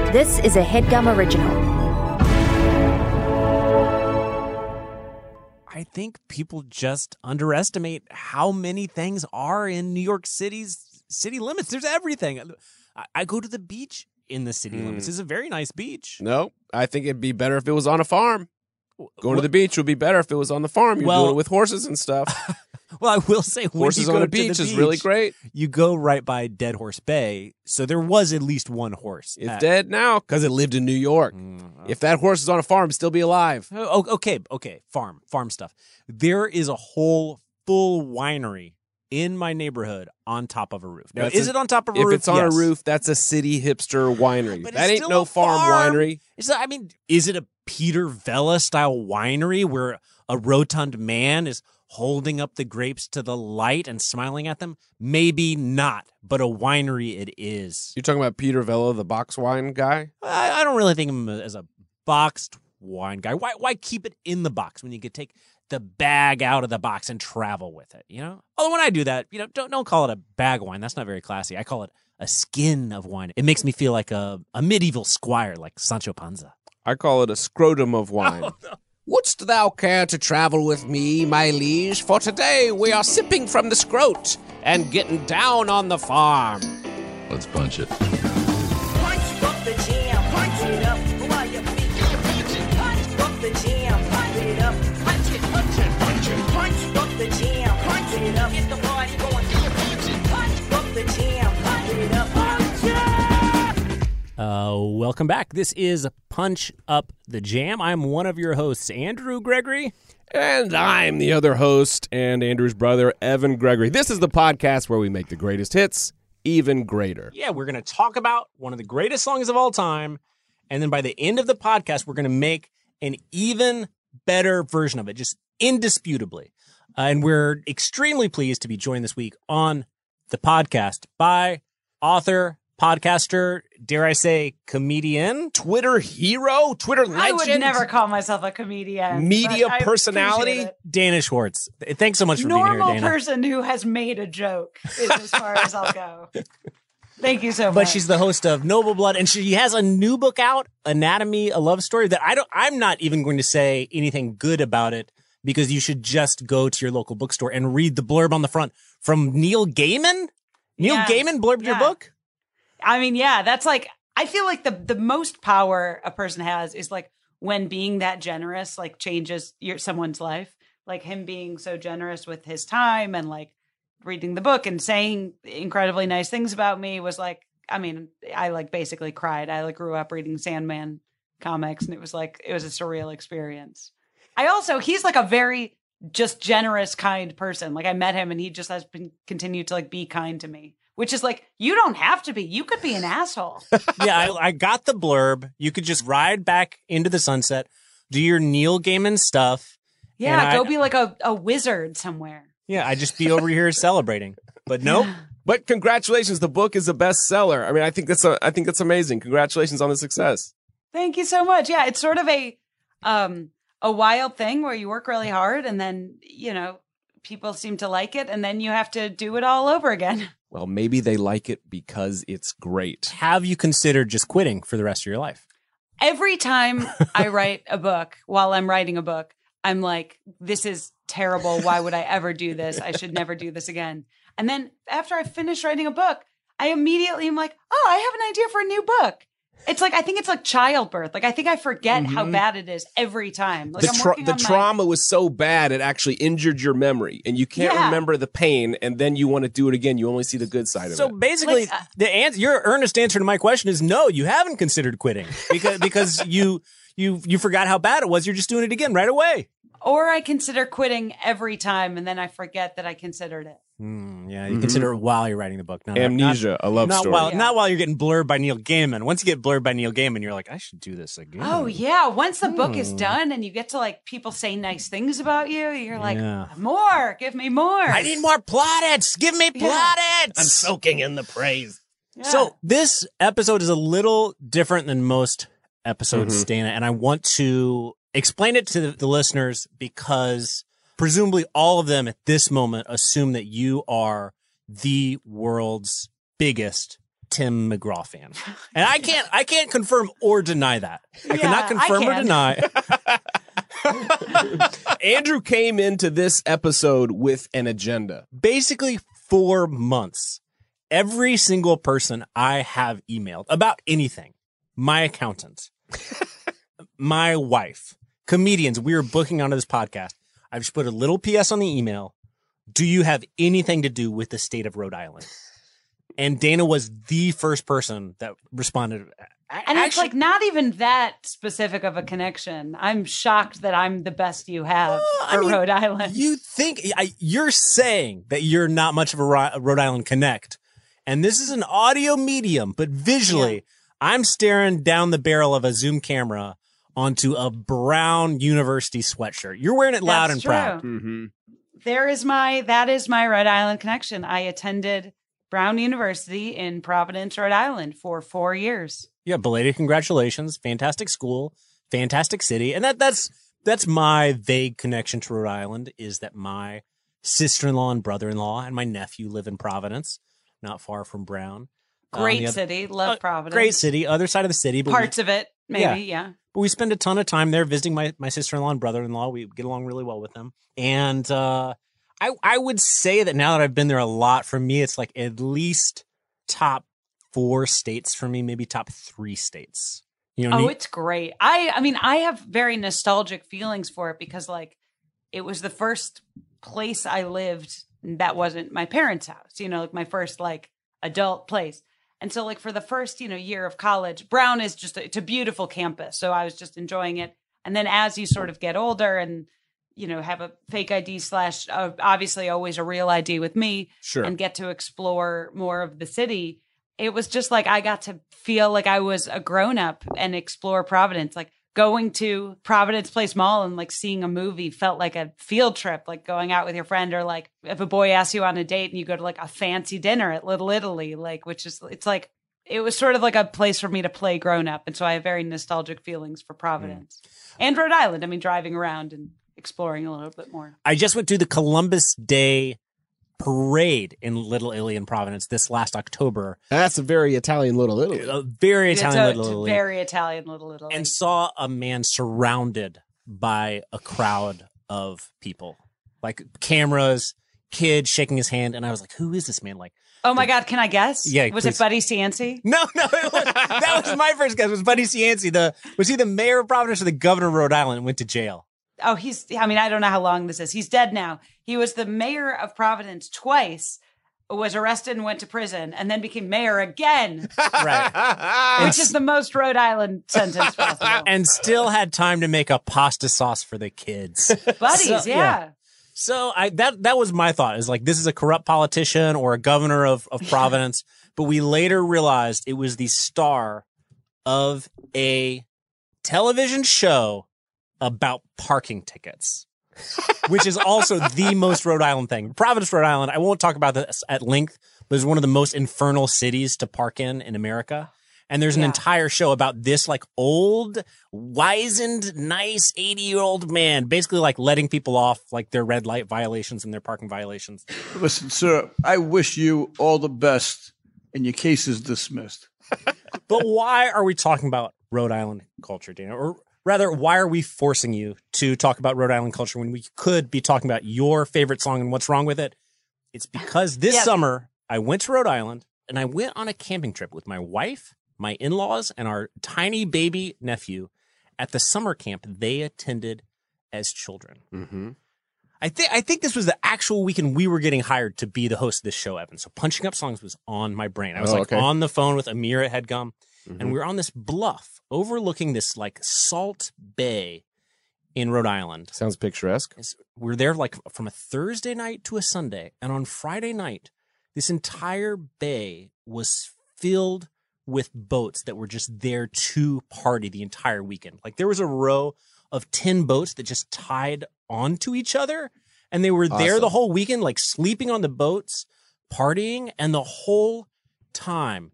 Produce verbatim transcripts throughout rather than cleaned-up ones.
This is a HeadGum original. I think people just underestimate how many things are in New York City's city limits. There's everything. I, I go to the beach in the city mm. limits. It's a very nice beach. No, I think it'd be better if it was on a farm. Going what? to the beach would be better if it was on the farm. You're well, doing it with horses and stuff. Well, I will say, when horses you go on a to beach the is beach, really great. You go right by Dead Horse Bay, so there was at least one horse. It's at, dead now because it lived in New York. Mm, okay. If that horse is on a farm, it'd still be alive. Oh, okay, okay, farm, farm stuff. There is a whole full winery in my neighborhood on top of a roof. Now, that's is a, it on top of a if roof? If it's on yes. a roof, that's a city hipster winery. But that ain't no farm, farm winery. It's not, I mean, is it a Peter Vella style winery where a rotund man is holding up the grapes to the light and smiling at them? Maybe not, but a winery it is. You're talking about Peter Vella, the box wine guy? I, I don't really think of him as a boxed wine guy. Why, why keep it in the box when you could take the bag out of the box and travel with it, you know? Although when I do that, you know, don't don't call it a bag of wine. That's not very classy. I call it a skin of wine. It makes me feel like a, a medieval squire, like Sancho Panza. I call it a scrotum of wine. Oh, no. Wouldst thou care to travel with me, my liege? For today we are sipping from the scrot and getting down on the farm. Let's punch it. Punch up the jam, punch it up while your feet. Punch up the jam, punch it up, punch it, punch it, punch it. Punch up the jam, punch it up, get the party going. Punch up the jam, punch it up, punch it. Uh, welcome back. This is Punch Up the Jam. I'm one of your hosts, Andrew Gregory. And I'm the other host and Andrew's brother, Evan Gregory. This is the podcast where we make the greatest hits even greater. Yeah, we're going to talk about one of the greatest songs of all time. And then by the end of the podcast, we're going to make an even better version of it, just indisputably. Uh, and we're extremely pleased to be joined this week on the podcast by author, podcaster, dare I say, comedian, Twitter hero, Twitter legend. I would never call myself a comedian. Media but I personality, Dana Schwartz. Thanks so much for Normal being here, Dana. Normal person who has made a joke is as far as I'll go. Thank you so much. But she's the host of Noble Blood, and she has a new book out, Anatomy, a Love Story, that I don't, I'm not even going to say anything good about it because you should just go to your local bookstore and read the blurb on the front from Neil Gaiman. Neil yeah. Gaiman blurbed yeah. your book? I mean, yeah, that's like, I feel like the the most power a person has is like when being that generous, like changes your someone's life. Like him being so generous with his time and like reading the book and saying incredibly nice things about me was like, I mean, I like basically cried. I like grew up reading Sandman comics and it was like, it was a surreal experience. I also, he's like a very just generous, kind person. Like I met him and he just has been continued to like be kind to me. Which is like, you don't have to be. You could be an asshole. Yeah, I, I got the blurb. You could just ride back into the sunset, do your Neil Gaiman stuff. Yeah, go I, be like a, a wizard somewhere. Yeah, I'd just be over here celebrating. But nope. But congratulations, the book is a bestseller. I mean, I think that's a, I think that's amazing. Congratulations on the success. Thank you so much. Yeah, it's sort of a um a wild thing where you work really hard and then, you know, people seem to like it and then you have to do it all over again. Well, maybe they like it because it's great. Have you considered just quitting for the rest of your life? Every time I write a book, while I'm writing a book, I'm like, this is terrible. Why would I ever do this? I should never do this again. And then after I finish writing a book, I immediately am like, oh, I have an idea for a new book. It's like, I think it's like childbirth. Like, I think I forget mm-hmm. how bad it is every time. Like, the I'm tra- working the on trauma my- was so bad, it actually injured your memory. And you can't Yeah. remember the pain, and then you want to do it again. You only see the good side So of it. basically, Like, uh, the answer, your earnest answer to my question is no, you haven't considered quitting because because you you you forgot how bad it was. You're just doing it again right away. Or I consider quitting every time, and then I forget that I considered it. Mm, yeah, you Mhm. consider it while you're writing the book. Not, Amnesia, not, a love not story. While, Yeah. Not while you're getting blurred by Neil Gaiman. Once you get blurred by Neil Gaiman, you're like, I should do this again. Oh, yeah. Once the book is Hmm. done and you get to like people say nice things about you, you're like, Yeah. more, give me more. I need more plaudits. Give me Yeah. plaudits. I'm soaking in the praise. Yeah. So this episode is a little different than most episodes, Mhm. Dana, and I want to explain it to the, the listeners because presumably all of them at this moment assume that you are the world's biggest Tim McGraw fan. And I can't I can't confirm or deny that. I Yeah, cannot confirm I or can. deny. Andrew came into this episode with an agenda. Basically four months. Every single person I have emailed about anything, my accountant, my wife, comedians we were booking onto this podcast, I've just put a little P S on the email. Do you have anything to do with the state of Rhode Island? And Dana was the first person that responded. And it's like not even that specific of a connection. I'm shocked that I'm the best you have I for mean, Rhode Island. You think I, you're saying that you're not much of a Ro- Rhode Island connect, and this is an audio medium, but visually, Yeah. I'm staring down the barrel of a Zoom camera onto a brown university sweatshirt. You're wearing it loud That's and true. proud. Mm-hmm. There is my that is my Rhode Island connection. I attended Brown University in Providence, Rhode Island for four years. Yeah, belated congratulations. Fantastic school, fantastic city. And that that's that's my vague connection to Rhode Island is that my sister-in-law and brother-in-law and my nephew live in Providence, not far from Brown. Um, Great the oth- city. Love uh, Providence. Great city, other side of the city. But we- Parts of it, maybe, yeah. But we spend a ton of time there visiting my, my sister-in-law and brother-in-law. We get along really well with them. And uh, I I would say that now that I've been there a lot, for me, it's like at least top four states for me, maybe top three states. You know, Oh, New- it's great. I I mean, I have very nostalgic feelings for it because like it was the first place I lived that wasn't my parents' house, you know, like my first like adult place. And so like for the first, you know, year of college, Brown is just, a, it's a beautiful campus. So I was just enjoying it. And then as you sort of get older and, you know, have a fake I D slash uh, obviously always a real I D with me Sure. and get to explore more of the city, it was just like I got to feel like I was a grown up and explore Providence. Like going to Providence Place Mall and like seeing a movie felt like a field trip, like going out with your friend, or like if a boy asks you on a date and you go to like a fancy dinner at Little Italy, like, which is, it's like, it was sort of like a place for me to play grown up. And so I have very nostalgic feelings for Providence and Rhode Island. I mean, driving around and exploring a little bit more. I just went to the Columbus Day parade in Little Italy in Providence this last October. That's a very Italian Little Italy. A very It's Italian a- Little it's Italy. very Italian Little Italy. And saw a man surrounded by a crowd of people, like cameras, kids shaking his hand. And I was like, who is this man? Like, Oh my God, can I guess? Yeah, Was please. it Buddy Cianci? no, no, it was, that was my first guess. Was Buddy Cianci the, was he the mayor of Providence or the governor of Rhode Island and went to jail? Oh, he's, I mean, I don't know how long this is. He's dead now. He was the mayor of Providence twice, was arrested and went to prison, and then became mayor again, Right. which is the most Rhode Island sentence possible. And still had time to make a pasta sauce for the kids. Buddies, So- yeah. yeah. So I that that was my thought. Is like this is a corrupt politician or a governor of, of Providence. But we later realized it was the star of a television show about parking tickets, which is also the most Rhode Island thing. Providence, Rhode Island. I won't talk about this at length, but it's one of the most infernal cities to park in in America. And there's an Yeah. entire show about this like old, wizened, nice eighty year old man, basically like letting people off like their red light violations and their parking violations. Listen, sir, I wish you all the best, and your case is dismissed. But why are we talking about Rhode Island culture, Dana? Or rather, why are we forcing you to talk about Rhode Island culture when we could be talking about your favorite song and what's wrong with it? It's because this Yeah. summer I went to Rhode Island and I went on a camping trip with my wife, my in-laws, and our tiny baby nephew at the summer camp they attended as children. Mm-hmm. I think I think this was the actual weekend we were getting hired to be the host of this show, Evan. So Punching Up Songs was on my brain. I was Oh, like okay. on the phone with Amir at HeadGum, Mhm. and we were on this bluff overlooking this like salt bay in Rhode Island. Sounds picturesque. It's- We're there like from a Thursday night to a Sunday, and on Friday night, this entire bay was filled with boats that were just there to party the entire weekend. Like there was a row of ten boats that just tied onto each other, and they were there Awesome. the whole weekend, like sleeping on the boats, partying, and the whole time,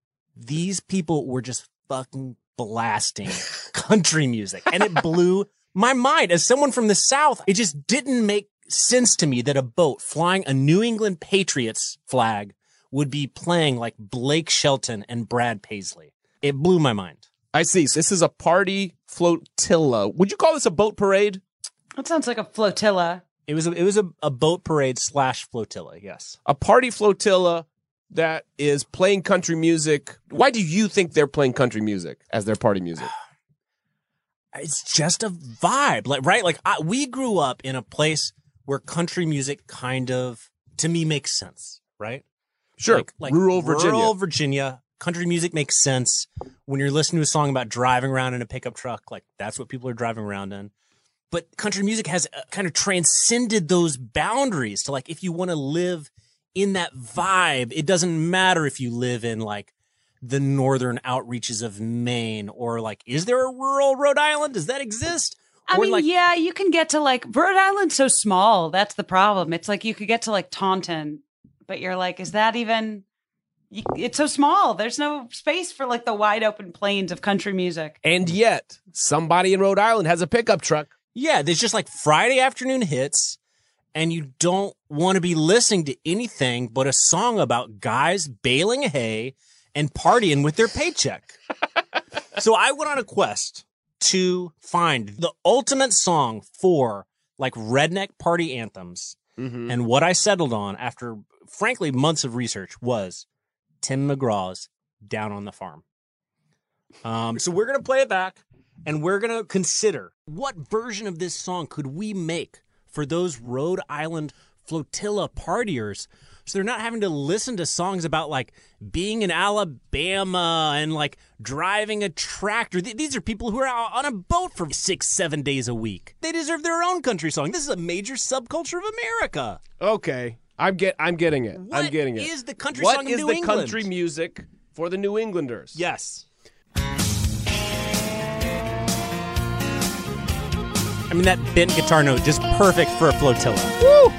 these people were just fucking blasting country music, and it blew my mind. As someone from the South, it just didn't make sense to me that a boat flying a New England Patriots flag would be playing like Blake Shelton and Brad Paisley. It blew my mind. I see. So this is a party flotilla. Would you call this a boat parade? That sounds like a flotilla. It was a, it was a, a boat parade slash flotilla, yes. A party flotilla that is playing country music. Why do you think they're playing country music as their party music? It's just a vibe, like right? Like I, we grew up in a place where country music kind of, to me, makes sense, right? Sure. Like, like rural Virginia. Rural Virginia. Country music makes sense when you're listening to a song about driving around in a pickup truck. Like that's what people are driving around in. But country music has uh, kind of transcended those boundaries to like, if you want to live in that vibe, it doesn't matter if you live in like the northern outreaches of Maine or like, is there a rural Rhode Island? Does that exist? I or mean, like, yeah, you can get to like Rhode Island's so small. That's the problem. It's like you could get to like Taunton, but you're like, is that even? You, it's so small. There's no space for like the wide open plains of country music. And yet, somebody in Rhode Island has a pickup truck. yeah, there's just like Friday afternoon hits, and you don't want to be listening to anything but a song about guys baling hay and partying with their paycheck. So I went on a quest to find the ultimate song for like redneck party anthems. Mm-hmm. And what I settled on after, frankly, months of research was Tim McGraw's Down on the Farm. Um, so we're going to play it back, and we're going to consider what version of this song could we make for those Rhode Island flotilla partiers, so they're not having to listen to songs about like being in Alabama and like driving a tractor. Th- these are people who are out on a boat for six, seven days a week. They deserve their own country song. This is a major subculture of America. Okay. I'm get I'm getting it. What I'm getting it. is the country What song of is New the England? country music for the New Englanders? Yes. I mean, that bent guitar note, just perfect for a flotilla. Woo!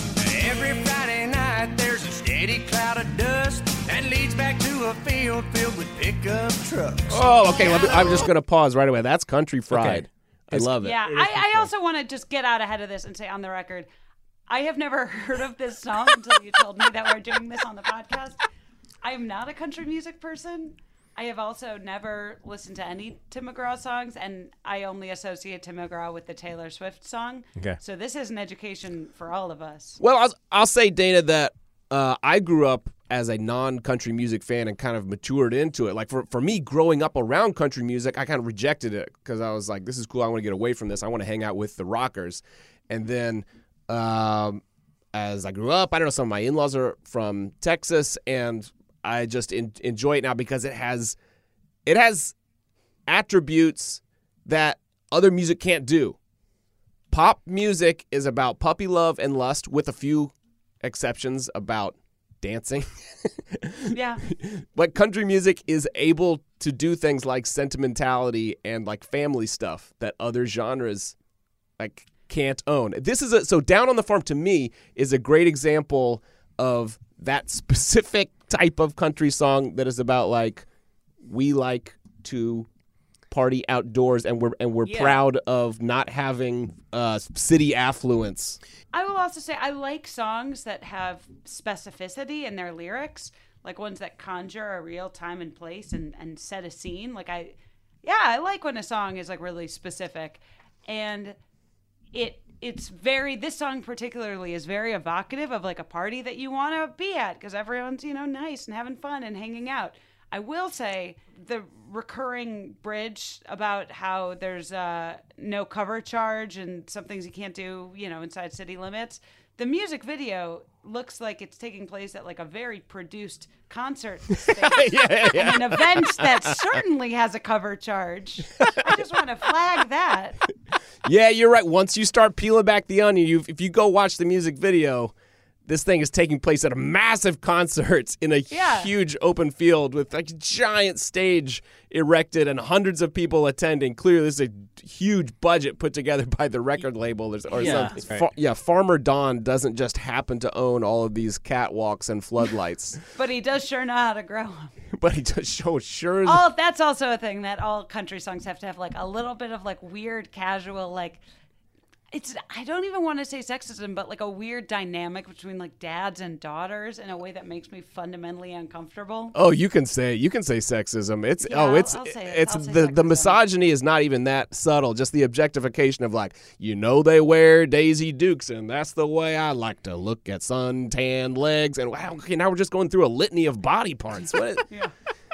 Every Friday night there's a steady cloud of dust that leads back to a field filled with pickup trucks. Oh, okay. Let me, I'm just going to pause right away. That's country fried. I It's- love it. Yeah, I, I also want to just get out ahead of this and say on the record, I have never heard of this song until you told me that we're doing this on the podcast. I am not a country music person. I have also never listened to any Tim McGraw songs, and I only associate Tim McGraw with the Taylor Swift song. Okay. So this is an education for all of us. Well, I'll, I'll say, Dana, that uh, I grew up as a non-country music fan and kind of matured into it. Like, for, for me, growing up around country music, I kind of rejected it because I was like, this is cool. I want to get away from this. I want to hang out with the rockers. And then um, as I grew up, I don't know, some of my in-laws are from Texas, and I just in, enjoy it now because it has it has attributes that other music can't do. Pop music is about puppy love and lust, with a few exceptions about dancing. Yeah. But country music is able to do things like sentimentality and like family stuff that other genres like can't own. This is a so Down on the Farm to me is a great example of that specific type of country song that is about like we like to party outdoors and we're and we're Yeah. proud of not having uh, city affluence. I will also say I like songs that have specificity in their lyrics, like ones that conjure a real time and place and, and set a scene. Like I, yeah, I like when a song is like really specific, and it it's very this song particularly is very evocative of like a party that you want to be at because everyone's you know nice and having fun and hanging out. I will say the recurring bridge about how there's uh, no cover charge and some things you can't do, you know, inside city limits. The music video looks like it's taking place at like a very produced concert space. yeah, yeah. And an event that certainly has a cover charge. I just want to flag that. Yeah, you're right. Once you start peeling back the onion, you if you go watch the music video, this thing is taking place at a massive concert in a Yeah. huge open field with like a giant stage erected and hundreds of people attending. Clearly, this is a huge budget put together by the record label. Or, or Yeah, something. that's right. Fa- yeah, Farmer Don doesn't just happen to own all of these catwalks and floodlights, But he does sure know how to grow them. but he just show sure. Oh, that's also a thing that all country songs have to have like a little bit of like weird casual like it's I don't even want to say sexism, but like a weird dynamic between like dads and daughters in a way that makes me fundamentally uncomfortable. Oh, you can say you can say sexism. It's Yeah, oh, I'll- it's I'll say it. it's I'll say the the sexism. misogyny is not even that subtle. Just the objectification of like, you know, they wear Daisy Dukes, and that's the way I like to look at suntanned legs. And wow, okay, now we're just going through a litany of body parts. What? Yeah.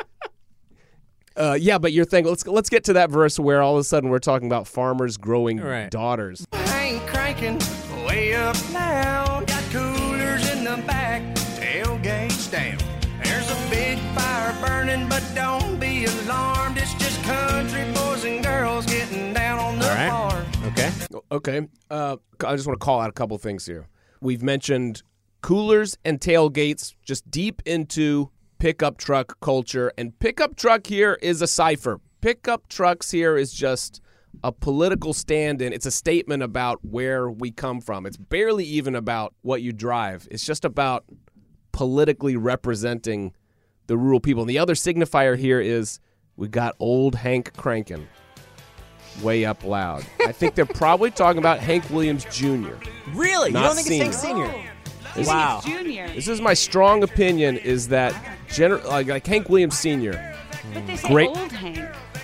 Uh, yeah, but you're thinking, let's let's get to that verse where all of a sudden we're talking about farmers growing Right. daughters. I ain't cranking way up loud. Got coolers in the back, tailgates down. There's a big fire burning, but don't be alarmed. It's just country boys and girls getting down on the All right. farm. Okay. Okay, uh, I just want to call out a couple things here. We've mentioned coolers and tailgates, just deep into pickup truck culture, and pickup truck here is a cipher. Pickup trucks here is just a political stand-in. It's a statement about where we come from. It's barely even about what you drive. It's just about politically representing the rural people. And the other signifier here is we got old Hank cranking way up loud. I think they're probably talking about Hank Williams Junior Really? Not you don't think senior. it's Hank Senior? Oh, I think Wow. it's Junior. This is my strong opinion, is that gener- like, like Hank Williams Senior But they say Great. old Hank.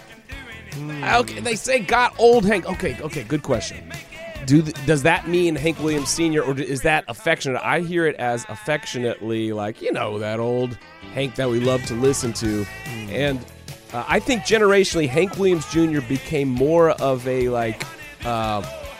Okay, they say got old Hank. Okay, okay, good question. Do th- does that mean Hank Williams Senior, or is that affectionate? I hear it as affectionately, like, you know, that old Hank that we love to listen to. And uh, I think generationally, Hank Williams Junior became more of a like, uh,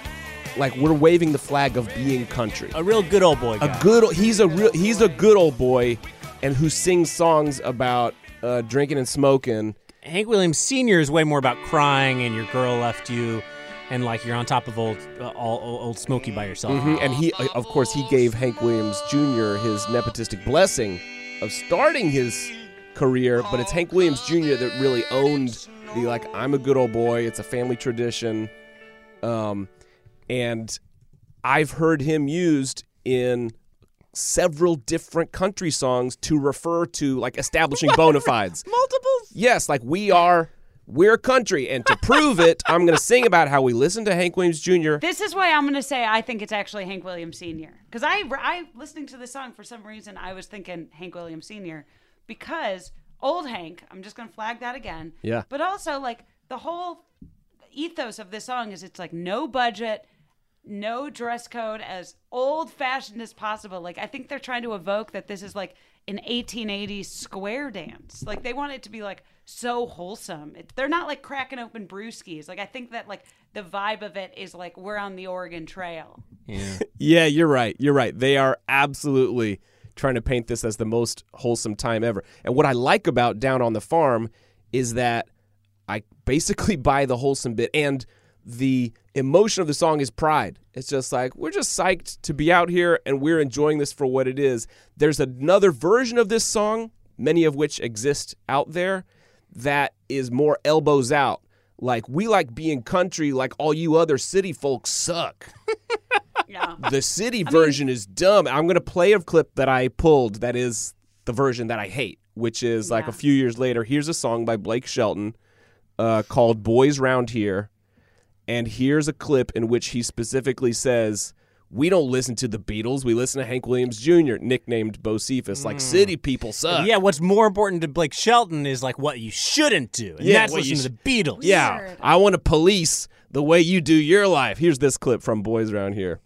like we're waving the flag of being country. A real good old boy guy. A good. He's a real. He's a good old boy, and who sings songs about uh, drinking and smoking. Hank Williams Senior is way more about crying and your girl left you, and like you're on top of old, uh, all, old, old Smokey by yourself. Mhm, And he, uh, of course, he gave Hank Williams Junior his nepotistic blessing of starting his career, but it's Hank Williams Junior that really owned the, like, I'm a good old boy, it's a family tradition. Um, and I've heard him used in several different country songs to refer to, like, establishing bona fides. Multiples? Yes, like, we are, we're country, and to prove it, I'm going to sing about how we listen to Hank Williams Junior This is why I'm going to say I think it's actually Hank Williams Senior Because I, I, listening to the song, for some reason, I was thinking Hank Williams Senior Because old Hank, I'm just going to flag that again. Yeah. But also, like, the whole ethos of this song is it's like no budget, no dress code, as old-fashioned as possible. Like, I think they're trying to evoke that this is like an eighteen eighties square dance. Like, they want it to be like so wholesome. It, they're not like cracking open brewskis. Like, I think that like the vibe of it is like we're on the Oregon Trail. Yeah. Yeah, you're right. You're right. They are absolutely trying to paint this as the most wholesome time ever. And what I like about Down on the Farm is that I basically buy the wholesome bit, and the emotion of the song is pride. It's just like, we're just psyched to be out here and we're enjoying this for what it is. There's another version of this song, many of which exist out there, that is more elbows out. Like, we like being country, like all you other city folks suck. Yeah. The city version is dumb. I'm going to play a clip that I pulled that is the version that I hate, which is like Yeah. a few years later. Here's a song by Blake Shelton uh, called Boys Round Here. And here's a clip in which he specifically says, we don't listen to the Beatles. We listen to Hank Williams Junior, nicknamed Bo Cephas. Like, city people suck. Yeah, what's more important to Blake Shelton is like what you shouldn't do. And Yeah, that's what listen you to the Beatles. Yeah, Weird. I want to police the way you do your life. Here's this clip from Boys Round Here.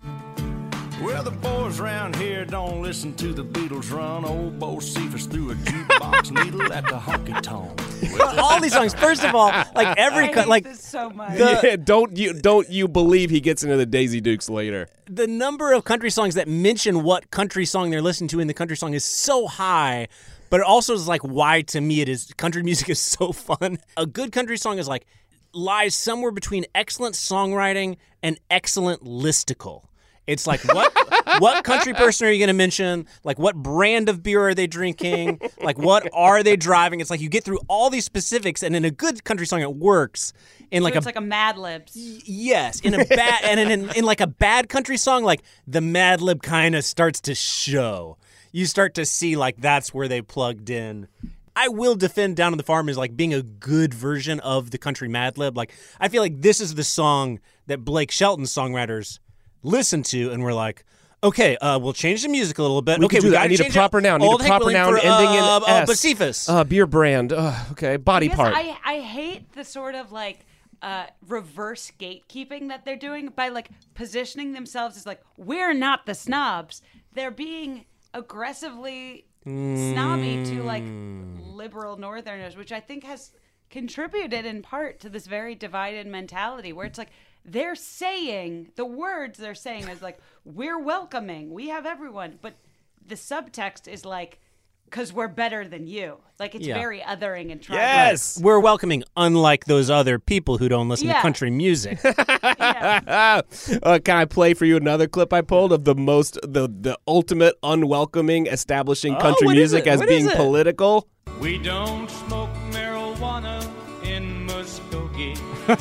Well, the boys round here don't listen to the Beatles run. Old Bo Cephas threw a jukebox needle at the honky tonk. All these songs, first of all, like every, I co- hate like this so much. Yeah, don't you don't you believe he gets into the Daisy Dukes later? the number of country songs that mention what country song they're listening to in the country song is so high, but it also is like why to me it is country music is so fun. A good country song is like lies somewhere between excellent songwriting and excellent listicle. It's like, what what country person are you going to mention? Like, what brand of beer are they drinking? Like, what are they driving? It's like you get through all these specifics, and in a good country song, it works. In like So it's a like a Mad Libs. yes, in a bad and in, in in like a bad country song, like the Mad Lib kind of starts to show. You start to see like that's where they plugged in. I will defend Down on the Farm as like being a good version of the country Mad Lib. Like, I feel like this is the song that Blake Shelton's songwriters listened to and were like, okay, uh, we'll change the music a little bit. We okay, can do we that. gotta I need a change proper it. noun. I need Old a Hank proper Williams noun for, ending in uh, S. Uh, Bocephus. Uh, beer brand. Uh, okay, body Because part. I, I hate the sort of like uh, reverse gatekeeping that they're doing by like positioning themselves as like, we're not the snobs. They're being aggressively snobby to like liberal Northerners, which I think has contributed in part to this very divided mentality where it's like they're saying the words they're saying is like, we're welcoming, we have everyone. But the subtext is like, because we're better than you. Like, it's Yeah. very othering and tribal. Yes. We're welcoming, unlike those other people who don't listen Yeah. to country music. Yeah. uh, can I play for you another clip I pulled of the most, the the ultimate unwelcoming establishing Oh, country what is music it? as What being is it? political? We don't smoke marijuana in Muskogee.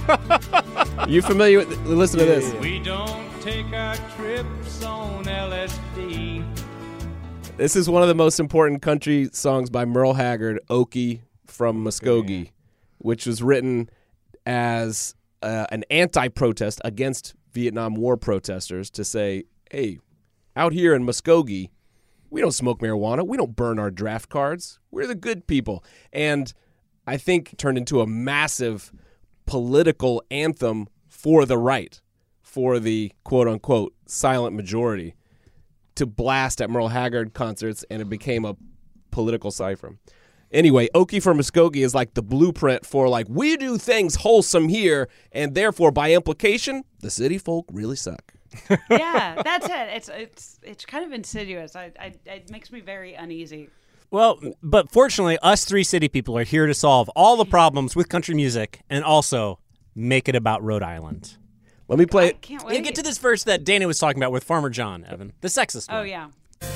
You familiar with? Listen to this. We don't take our trips on L S D. This is one of the most important country songs by Merle Haggard, "Okie from Muskogee," which was written as uh, an anti-protest against Vietnam War protesters to say, hey, out here in Muskogee, we don't smoke marijuana. We don't burn our draft cards. We're the good people. And I think turned into a massive political anthem for the right, for the quote-unquote silent majority, to blast at Merle Haggard concerts, and it became a political cipher. Anyway, Okie for Muskogee is like the blueprint for like, we do things wholesome here, and therefore, by implication, the city folk really suck. Yeah, that's it. It's it's it's kind of insidious. I, I it makes me very uneasy. Well, but fortunately, us three city people are here to solve all the problems with country music and also make it about Rhode Island. Let me play I it. can't Yeah, wait. get to this verse that Dana was talking about with Farmer John, Evan. The sexist one. Oh yeah.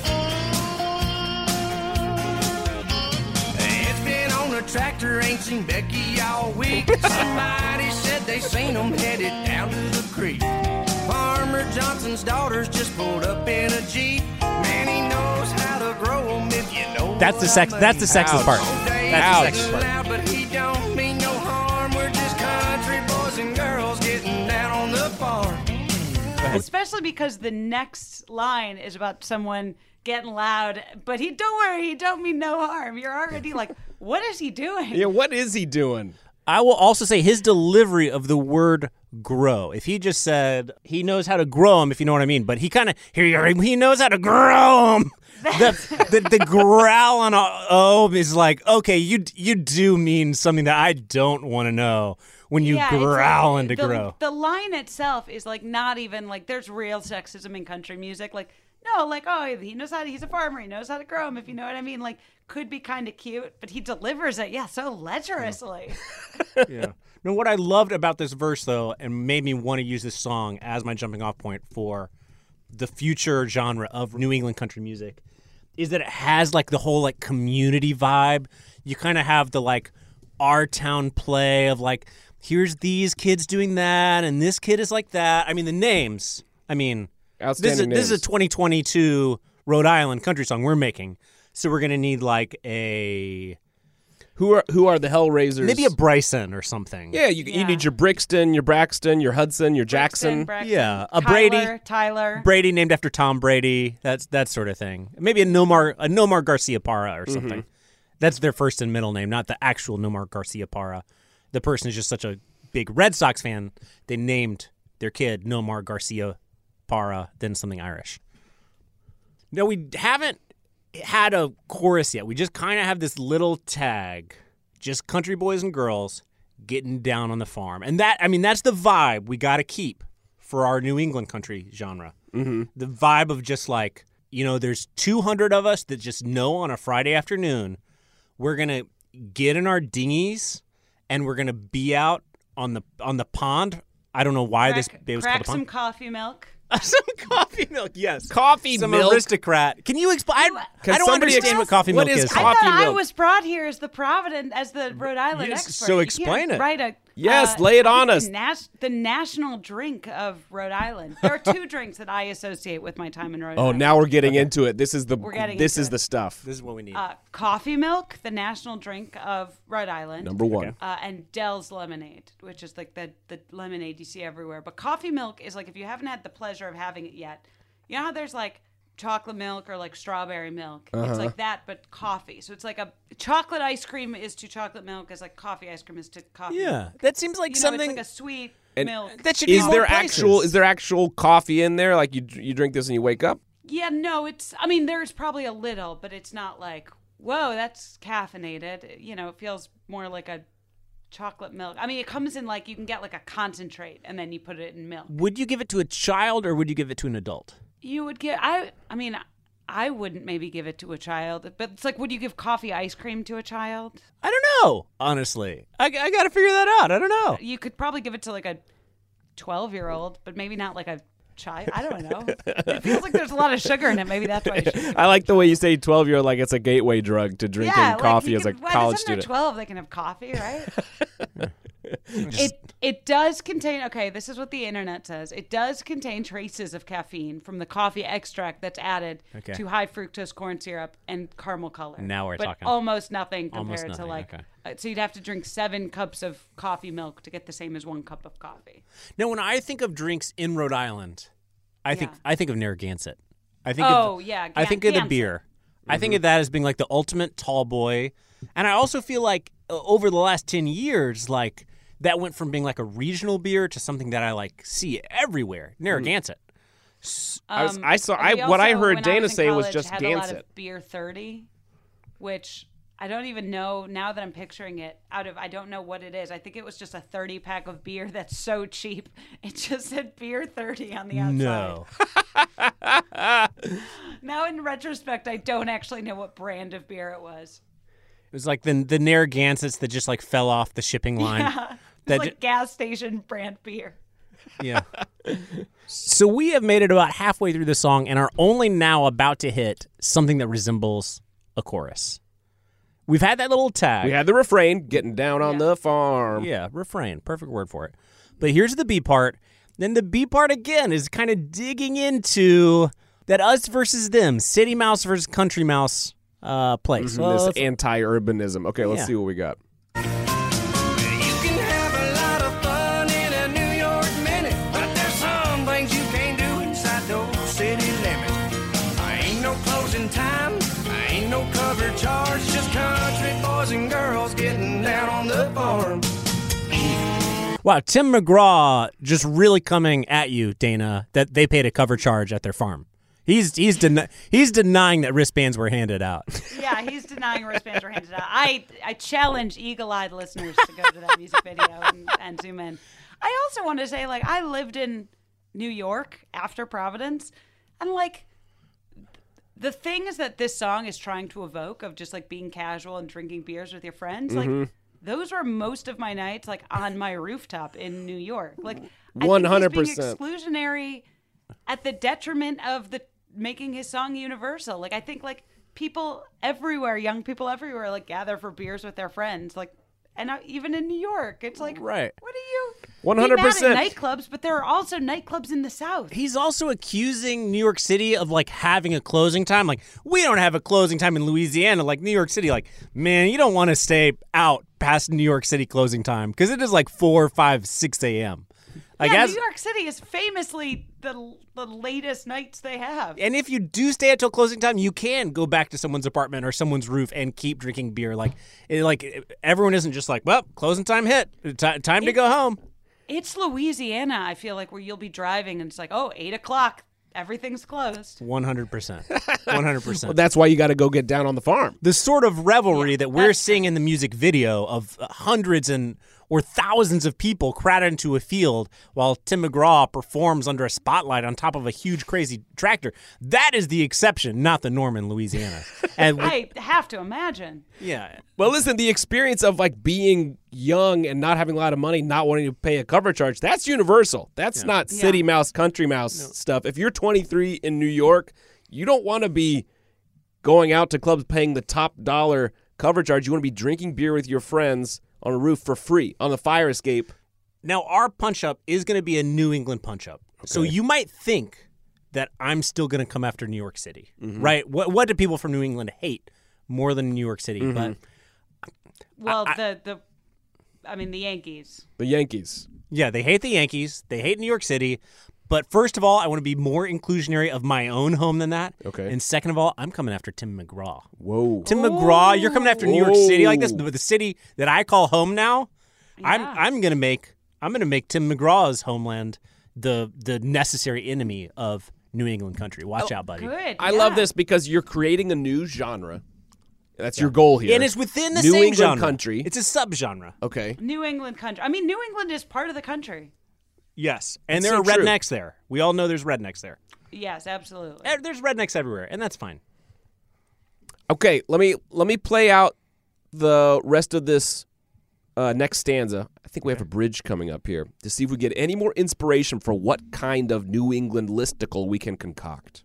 It's been on the tractor, ain't seen Becky all week. Somebody said they seen them headed down to the creek. Farmer Johnson's daughters just pulled up in a Jeep. Man, he knows how to grow them if you know That's the what sex. I That's the mean. sexist part. Oh, they That's the ain't sexist part. loud, but he don't mean no harm. We're just country boys and girls getting down on the farm. Especially because the next line is about someone getting loud, but he don't worry, he don't mean no harm. You're already like, what is he doing? Yeah, what is he doing? I will also say his delivery of the word grow. If he just said he knows how to grow them, if you know what I mean, but he kind of he, he knows how to grow them. The, the the growl on O is like, okay, you you do mean something that I don't want to know when you Yeah, it's growl like- into the, grow. The line itself is like not even like there's real sexism in country music. Like, no, like, oh, he knows how to, he's a farmer, he knows how to grow them, if you know what I mean. Like, could be kind of cute, but he delivers it, yeah, so lecherously. Yeah. No, what I loved about this verse, though, and made me want to use this song as my jumping off point for the future genre of New England country music, is that it has like the whole like community vibe. You kind of have the like our town play of like, here's these kids doing that, and this kid is like that. I mean, the names. I mean, this is, Outstanding this is a names. twenty twenty-two Rhode Island country song we're making. So we're gonna need like a Who are who are the Hellraisers? maybe a Bryson or something. Yeah, you, you Yeah. need your Brixton, your Braxton, your Hudson, your Jackson. Braxton, Yeah, a Kyler, Brady. Tyler. Brady named after Tom Brady. That's that sort of thing. Maybe a Nomar a Nomar Garcia Parra or something. That's their first and middle name, not the actual Nomar Garcia Parra. The person is just such a big Red Sox fan, they named their kid Nomar Garcia Parra, then something Irish. No, we haven't had a chorus yet. We just kind of have this little tag, just country boys and girls getting down on the farm. And that, I mean, that's the vibe we got to keep for our New England country genre. Mm-hmm. The vibe of just like, you know, there's two hundred of us that just know on a Friday afternoon we're going to get in our dinghies and we're going to be out on the on the pond. I don't know why Crack, this it was crack called a some pond. coffee milk. Some coffee milk, yes. Coffee Some milk? aristocrat. Can you explain? I, Can I don't somebody understand ex- what coffee what milk is is. coffee I thought I milk? was brought here as the Provident, as the Rhode Island Yes, expert. so You explain can't it. Write a Yes, Uh, lay it I on think us. The, nas- the national drink of Rhode Island. There are two drinks that I associate with my time in Rhode Oh, Island. now we're getting into it. This is the We're getting this into is it. the stuff. This is what we need. Uh, coffee milk, the national drink of Rhode Island. Number one. Uh, and Dell's lemonade, which is like the, the lemonade you see everywhere. But coffee milk is like, if you haven't had the pleasure of having it yet, you know how there's like chocolate milk or like strawberry milk? Uh-huh. It's like that, but coffee. So it's like a chocolate ice cream is to chocolate milk as like coffee ice cream is to coffee yeah, milk. that seems like You know, something it's like a sweet And milk. that should be Is more there places. actual is there actual coffee in there? Like you you drink this and you wake up? Yeah, no, it's, I mean, there's probably a little, but it's not like, whoa, that's caffeinated. You know, it feels more like a chocolate milk. I mean, it comes in like, you can get like a concentrate and then you put it in milk. Would you give it to a child or would you give it to an adult? You would get, I, I mean, I wouldn't maybe give it to a child, but it's like, would you give coffee ice cream to a child? I don't know, honestly. I, I got to figure that out. I don't know. You could probably give it to like a twelve year old, but maybe not like a child. I don't know. It feels like there's a lot of sugar in it. Maybe that's why you should. I like the way you say twelve year old like it's a gateway drug to drinking Yeah, like, coffee you as a could- well, college it's under student. twelve, they can have coffee, right? it it does contain. Okay, this is what the internet says. It does contain traces of caffeine from the coffee extract that's added Okay. to high fructose corn syrup and caramel color. Now we're but talking. almost nothing Almost compared nothing, to like. okay. uh, so you'd have to drink seven cups of coffee milk to get the same as one cup of coffee. Now, when I think of drinks in Rhode Island, I think Yeah. I think of Narragansett. I think Oh, of, yeah, I Gan- think of the Gansett. beer. I think of that as being like the ultimate tall boy. And I also feel like uh, over the last ten years, like that went from being like a regional beer to something that I like see everywhere. Narragansett. I, was, Um, I saw. we I what I also, heard when Dana was in say was college, just had a lot Gansett. of beer thirty, which I don't even know now that I'm picturing it. Out of I don't know what it is. I think it was just a thirty pack of beer that's so cheap. It just said beer thirty on the outside. No. Now in retrospect, I don't actually know what brand of beer it was. It was like the the Narragansetts that just like fell off the shipping line. Yeah, That it's like ju- gas station brand beer. Yeah. So we have made it about halfway through the song and are only now about to hit something that resembles a chorus. We've had that little tag. We had the refrain, getting down on Yeah. the farm. Yeah, refrain. Perfect word for it. But here's the B part. Then the B part again is kind of digging into that us versus them, city mouse versus country mouse uh, place. Well, This let's- anti-urbanism. Okay, let's Yeah. see what we got. You can have a lot of fun in a New York minute, but there's some things you can't do inside those city limits. I ain't no closing time, I ain't no cover charge, just country boys and girls getting down on the farm. Wow, Tim McGraw just really coming at you, Dana, that they paid a cover charge at their farm. He's he's den- he's denying that wristbands were handed out. Yeah, he's denying wristbands were handed out. I, I challenge eagle-eyed listeners to go to that music video and, and zoom in. I also want to say, like, I lived in New York after Providence, and, like, the things that this song is trying to evoke of just, like, being casual and drinking beers with your friends, like, those were most of my nights, like, on my rooftop in New York. Like, I one think hundred he's being percent. exclusionary at the detriment of the making his song universal. Like, I think like people everywhere, young people everywhere, like gather for beers with their friends. Like, and I, even in New York, it's like, Right. What are you? one hundred percent. Be mad at nightclubs, but there are also nightclubs in the South. He's also accusing New York City of like having a closing time. Like, we don't have a closing time in Louisiana. Like New York City, like, man, you don't want to stay out past New York City closing time because it is like four, five, six a.m. I yeah, guess. New York City is famously the the latest nights they have. And if you do stay until closing time, you can go back to someone's apartment or someone's roof and keep drinking beer. Like, it, like everyone isn't just like, well, closing time hit, Ti time to It- go home. It's Louisiana, I feel like, where you'll be driving and it's like, oh, eight o'clock, everything's closed. One hundred percent, one hundred Well, percent. that's why you got to go get down on the farm. The sort of revelry Yeah, that we're that's- seeing in the music video of hundreds and or thousands of people crowded into a field while Tim McGraw performs under a spotlight on top of a huge, crazy tractor. That is the exception, not the norm in Louisiana. And we- I have to imagine. yeah, Well, listen, the experience of like being young and not having a lot of money, not wanting to pay a cover charge, that's universal. That's not city Yeah. mouse, country mouse stuff. If you're twenty-three in New York, you don't want to be going out to clubs paying the top dollar cover charge. You want to be drinking beer with your friends on a roof for free on the fire escape. Now, our punch-up is going to be a New England punch-up. So you might think that I'm still going to come after New York City, Mm-hmm. right? What what do people from New England hate more than New York City? Mm-hmm. But Well, I- the the, I mean the Yankees. The Yankees. yeah, they hate the Yankees. They hate New York City. But first of all, I want to be more inclusionary of my own home than that. Okay. And second of all, I'm coming after Tim McGraw. Whoa. Tim McGraw, you're coming after New York City like this, Whoa. the, the city that I call home now. I'm Yeah. I'm gonna make I'm gonna make Tim McGraw's homeland the the necessary enemy of New England country. Watch out, buddy. Good. I yeah. love this because you're creating a new genre. That's your goal here. And it's within the New same England genre. country. It's a subgenre. Okay. New England country. I mean, New England is part of the country. Yes, and That's there so are true. rednecks there. We all know there's rednecks there. Yes, absolutely. Eh, There's rednecks everywhere, and that's fine. Okay, let me let me play out the rest of this uh, next stanza. I think we have a bridge coming up here to see if we get any more inspiration for what kind of New England listicle we can concoct.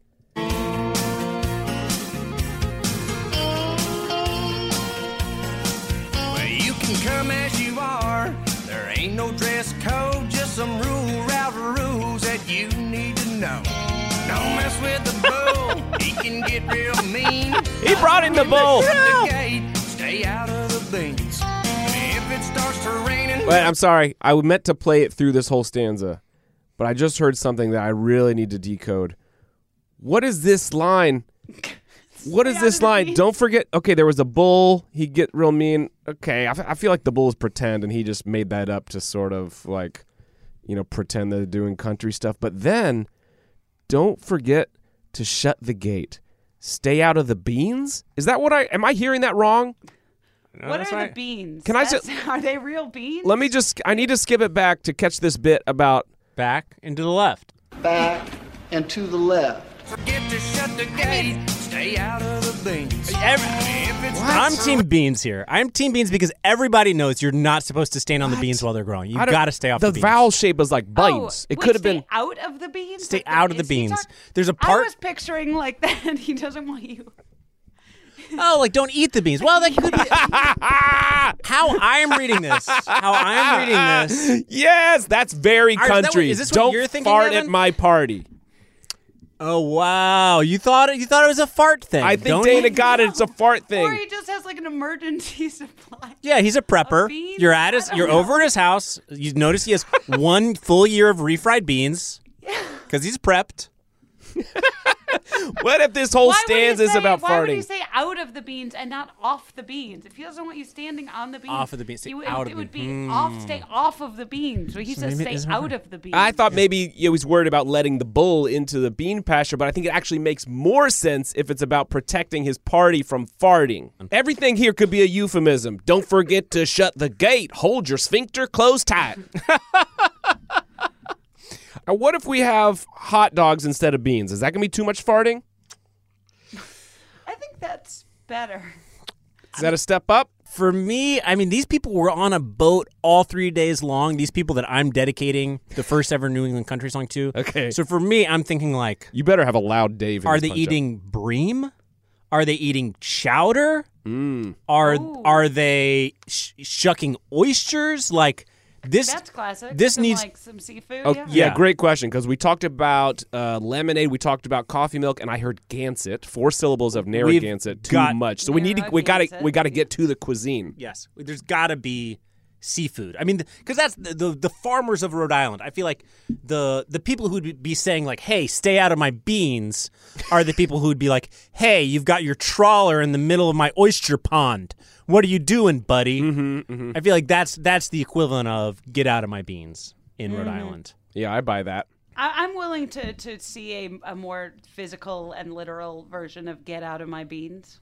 Well, you can come as you are. There ain't no dress code, just some rule route rules that you need to know. Don't mess with the bull, he can get real mean. He brought in the bull. Shut the gate, stay out of the beans. If it starts to raining, Wait, I'm sorry. I meant to play it through this whole stanza, but I just heard something that I really need to decode. What is this line? What is Stay out this of the line? beans. Don't forget. Okay, there was a bull. He'd get real mean. Okay, I, f- I feel like the bull is pretend, and he just made that up to sort of like, you know, pretend they're doing country stuff. But then, don't forget to shut the gate. Stay out of the beans. Is that what I? Am I hearing that wrong? No, what that's are right. the beans? Can I That's- just- Are they real beans? Let me just. I need to skip it back to catch this bit about. Back and to the left. back and to the left. forget to shut the gate, stay out of the beans. Every- If it's I'm Team Beans here. I'm Team Beans because everybody knows you're not supposed to stand on the beans while they're growing. You I don't- got to stay off the the beans. vowel shape is like Oh, bites. it wait, could have stay been. out of the beans. Stay Like, out of the is he beans. talk- There's a I part. was picturing like that. He doesn't want you. Oh, like don't eat the beans. Well, that could be how I'm reading this. How I'm reading this. Yes, that's very Are- is that what- country. is this what Don't you're thinking, fart at Evan? my party. Oh wow, you thought it? You thought it was a fart thing? I think don't Dana you? got it. It's a fart Or thing. he just has like an emergency supply. Yeah, he's a prepper. beans? You're at his. I don't You're know. over at his house. You notice he has one full year of refried beans because he's prepped. What if this whole Why would he stanza is say- about why would he farting? say out of the beans and not off the beans? If he doesn't want you standing on the beans, Off of the beans, say he would, out of it the would be beans. off. Stay off of the beans. So he So says maybe it stay isn't out right. of the beans. I thought maybe he was worried about letting the bull into the bean pasture, but I think it actually makes more sense if it's about protecting his party from farting. Everything here could be a euphemism. Don't forget to shut the gate. Hold your sphincter closed tight. Now, what if we have hot dogs instead of beans? Is that going to be too much farting? I think that's better. Is that a step up? For me, I mean, these people were on a boat all three days long. These people that I'm dedicating the first ever New England country song to. Okay. So for me, I'm thinking like, You better have a loud Dave. in are this they punch-up. eating bream? Are they eating chowder? Mm. Are Ooh. are they sh- shucking oysters? Like this. That's classic. This Some, needs. like some seafood. Oh, yeah. yeah. Yeah. Great question. Because we talked about uh, lemonade, we talked about coffee milk, and I heard Gansett. Four syllables of We've Narragansett. Too got- much. So we need to. We got to. We got to get to the cuisine. Yes, there's got to be seafood. I mean, because that's the, the the farmers of Rhode Island. I feel like the the people who'd be saying like, "Hey, stay out of my beans," are the people who'd be like, "Hey, you've got your trawler in the middle of my oyster pond. What are you doing, buddy?" Mm-hmm, mm-hmm. I feel like that's that's the equivalent of "get out of my beans" in Rhode Island. Yeah, I buy that. I, I'm willing to, to see a, a more physical and literal version of "Get Out of My Beans."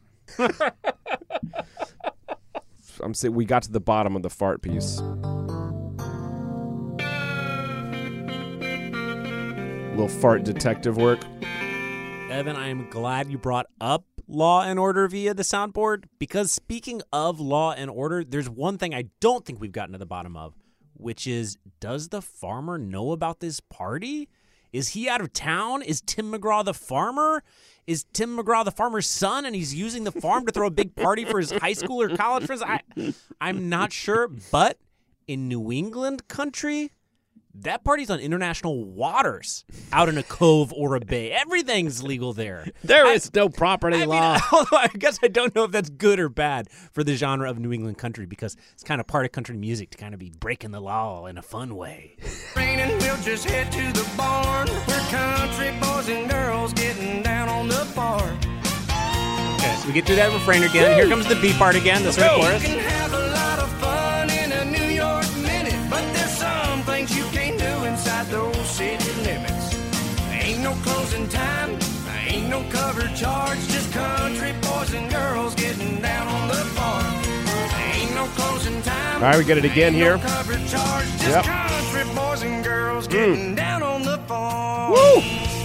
I'm saying we got to the bottom of the fart piece. Little fart detective work. Evan, I am glad you brought up Law and Order via the soundboard because speaking of Law and Order, there's one thing I don't think we've gotten to the bottom of, which is does the farmer know about this party? Is he out of town? Is Tim McGraw the farmer? Is Tim McGraw the farmer's son, and he's using the farm to throw a big party for his high school or college friends? I, I'm not sure, but in New England country, that party's on international waters, out in a cove or a bay. Everything's legal there. There I- is no property I mean, law. although I guess I don't know if that's good or bad for the genre of New England country, because it's kind of part of country music to kind of be breaking the law in a fun way. Raining, we'll just head to the barn. We're country boys and girls getting down on the farm. Okay, so we get through that refrain again. Here comes the B part again, the third You chorus. can have a lot of fun in a New York minute, but there's some things you can't do inside those city limits. Ain't no closing time, ain't no cover charge, just country boys and girls getting down on the farm. Ain't no closing time. All right, we get it again ain't here. No cover charge, just Yep. country boys and girls getting down on the farm. Woo!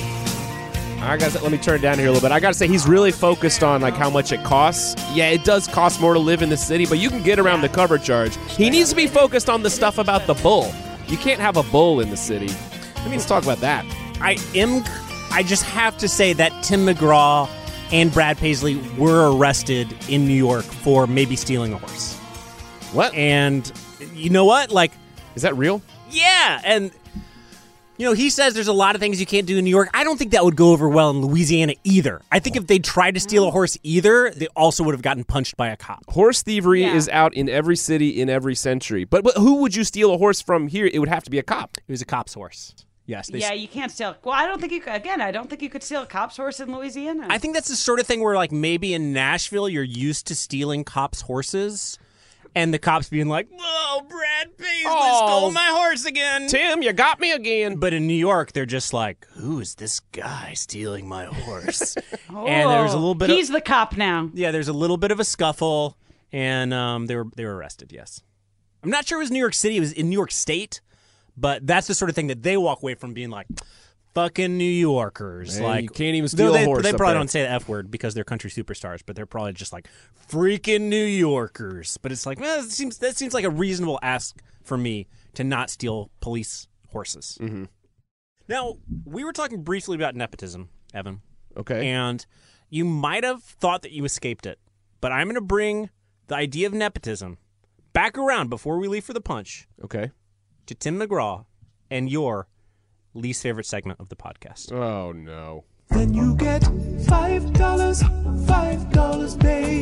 I got let me turn it down here a little bit. I got to say, he's really focused on like how much it costs. Yeah, it does cost more to live in the city, but you can get around the cover charge. He needs to be focused on the stuff about the bull. You can't have a bull in the city. I mean, let's talk about that. I am. I just have to say that Tim McGraw and Brad Paisley were arrested in New York for maybe stealing a horse. What? And you know what? Like, Is that real? yeah, and you know, he says there's a lot of things you can't do in New York. I don't think that would go over well in Louisiana either. I think if they tried to steal a horse either, they also would have gotten punched by a cop. Horse thievery Yeah. is out in every city in every century. But, but who would you steal a horse from here? It would have to be a cop. It was a cop's horse. Yes. They Yeah, you can't steal. Well, I don't think you could. Again, I don't think you could steal a cop's horse in Louisiana. I think that's the sort of thing where, like, maybe in Nashville you're used to stealing cops' horses, and the cops being like, "Whoa, Brad Paisley Oh. stole my horse again." Tim, you got me again. But in New York, they're just like, "Who is this guy stealing my horse?" And there's a little bit. He's of, the cop now. yeah, there's a little bit of a scuffle, and um, they were they were arrested. Yes, I'm not sure it was New York City. It was in New York State, but that's the sort of thing that they walk away from being like, fucking New Yorkers. Man, like you can't even though steal they, a horse They up probably there. don't say the F word because they're country superstars, but they're probably just like freaking New Yorkers. But it's like, well, that seems that seems like a reasonable ask for me to not steal police horses. Mm-hmm. Now, we were talking briefly about nepotism, Evan, Okay. and you might have thought that you escaped it, but I'm going to bring the idea of nepotism back around before we leave for the punch okay. to Tim McGraw and your least favorite segment of the podcast. Oh, no. Then you get five dollars, five dollars,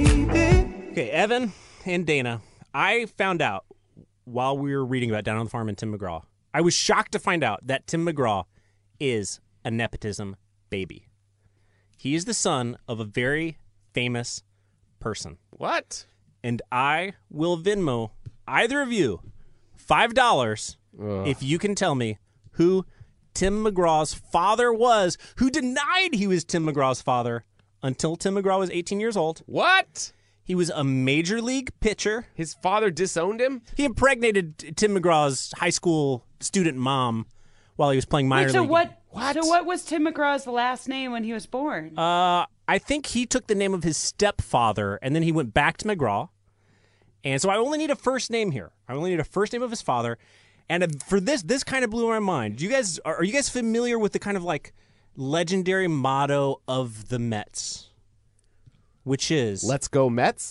baby. Okay, Evan and Dana, I found out while we were reading about Down on the Farm and Tim McGraw, I was shocked to find out that Tim McGraw is a nepotism baby. He is the son of a very famous person. What? And I will Venmo either of you five dollars if you can tell me who Tim McGraw's father was, who denied he was Tim McGraw's father until Tim McGraw was eighteen years old. What? He was a major league pitcher. His father disowned him? He impregnated Tim McGraw's high school student mom while he was playing minor Wait, so league. what, What? So what was Tim McGraw's last name when he was born? Uh, I think he took the name of his stepfather, and then he went back to McGraw. And so I only need a first name here. I only need a first name of his father. And uh, for this, this kind of blew my mind. Do you guys are, are you guys familiar with the kind of like legendary motto of the Mets, which is Let's go Mets?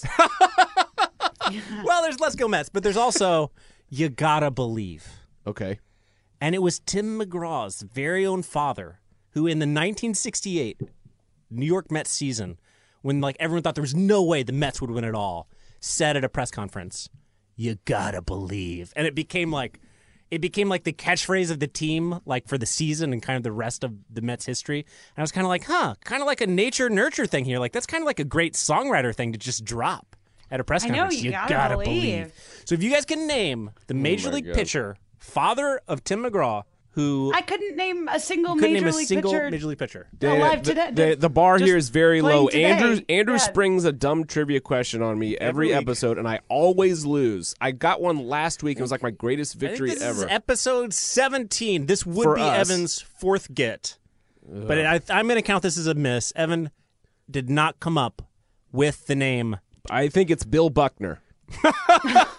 well, there's Let's Go Mets, but there's also you gotta believe. Okay. And it was Tim McGraw's very own father who, in the nineteen sixty-eight New York Mets season, when like everyone thought there was no way the Mets would win it all, said at a press conference, "You gotta believe," and it became like, it became like the catchphrase of the team, like for the season and kind of the rest of the Mets history. And I was kind of like, huh, kind of like a nature nurture thing here. Like that's kind of like a great songwriter thing to just drop at a press I know, conference. you gotta believe. So if you guys can name the major my league God. pitcher, father of Tim McGraw, who I couldn't name a single couldn't major name a league single pitcher. major league pitcher. Alive the, today- the, the bar just here is very playing low. today. Andrew Andrew Yeah. springs a dumb trivia question on me every, Every week. episode, and I always lose. I got one last week. It was like my greatest I think victory this ever. is episode seventeen. This would For be us. Evan's fourth get, but I, I'm going to count this as a miss. Evan did not come up with the name. I think it's Bill Buckner.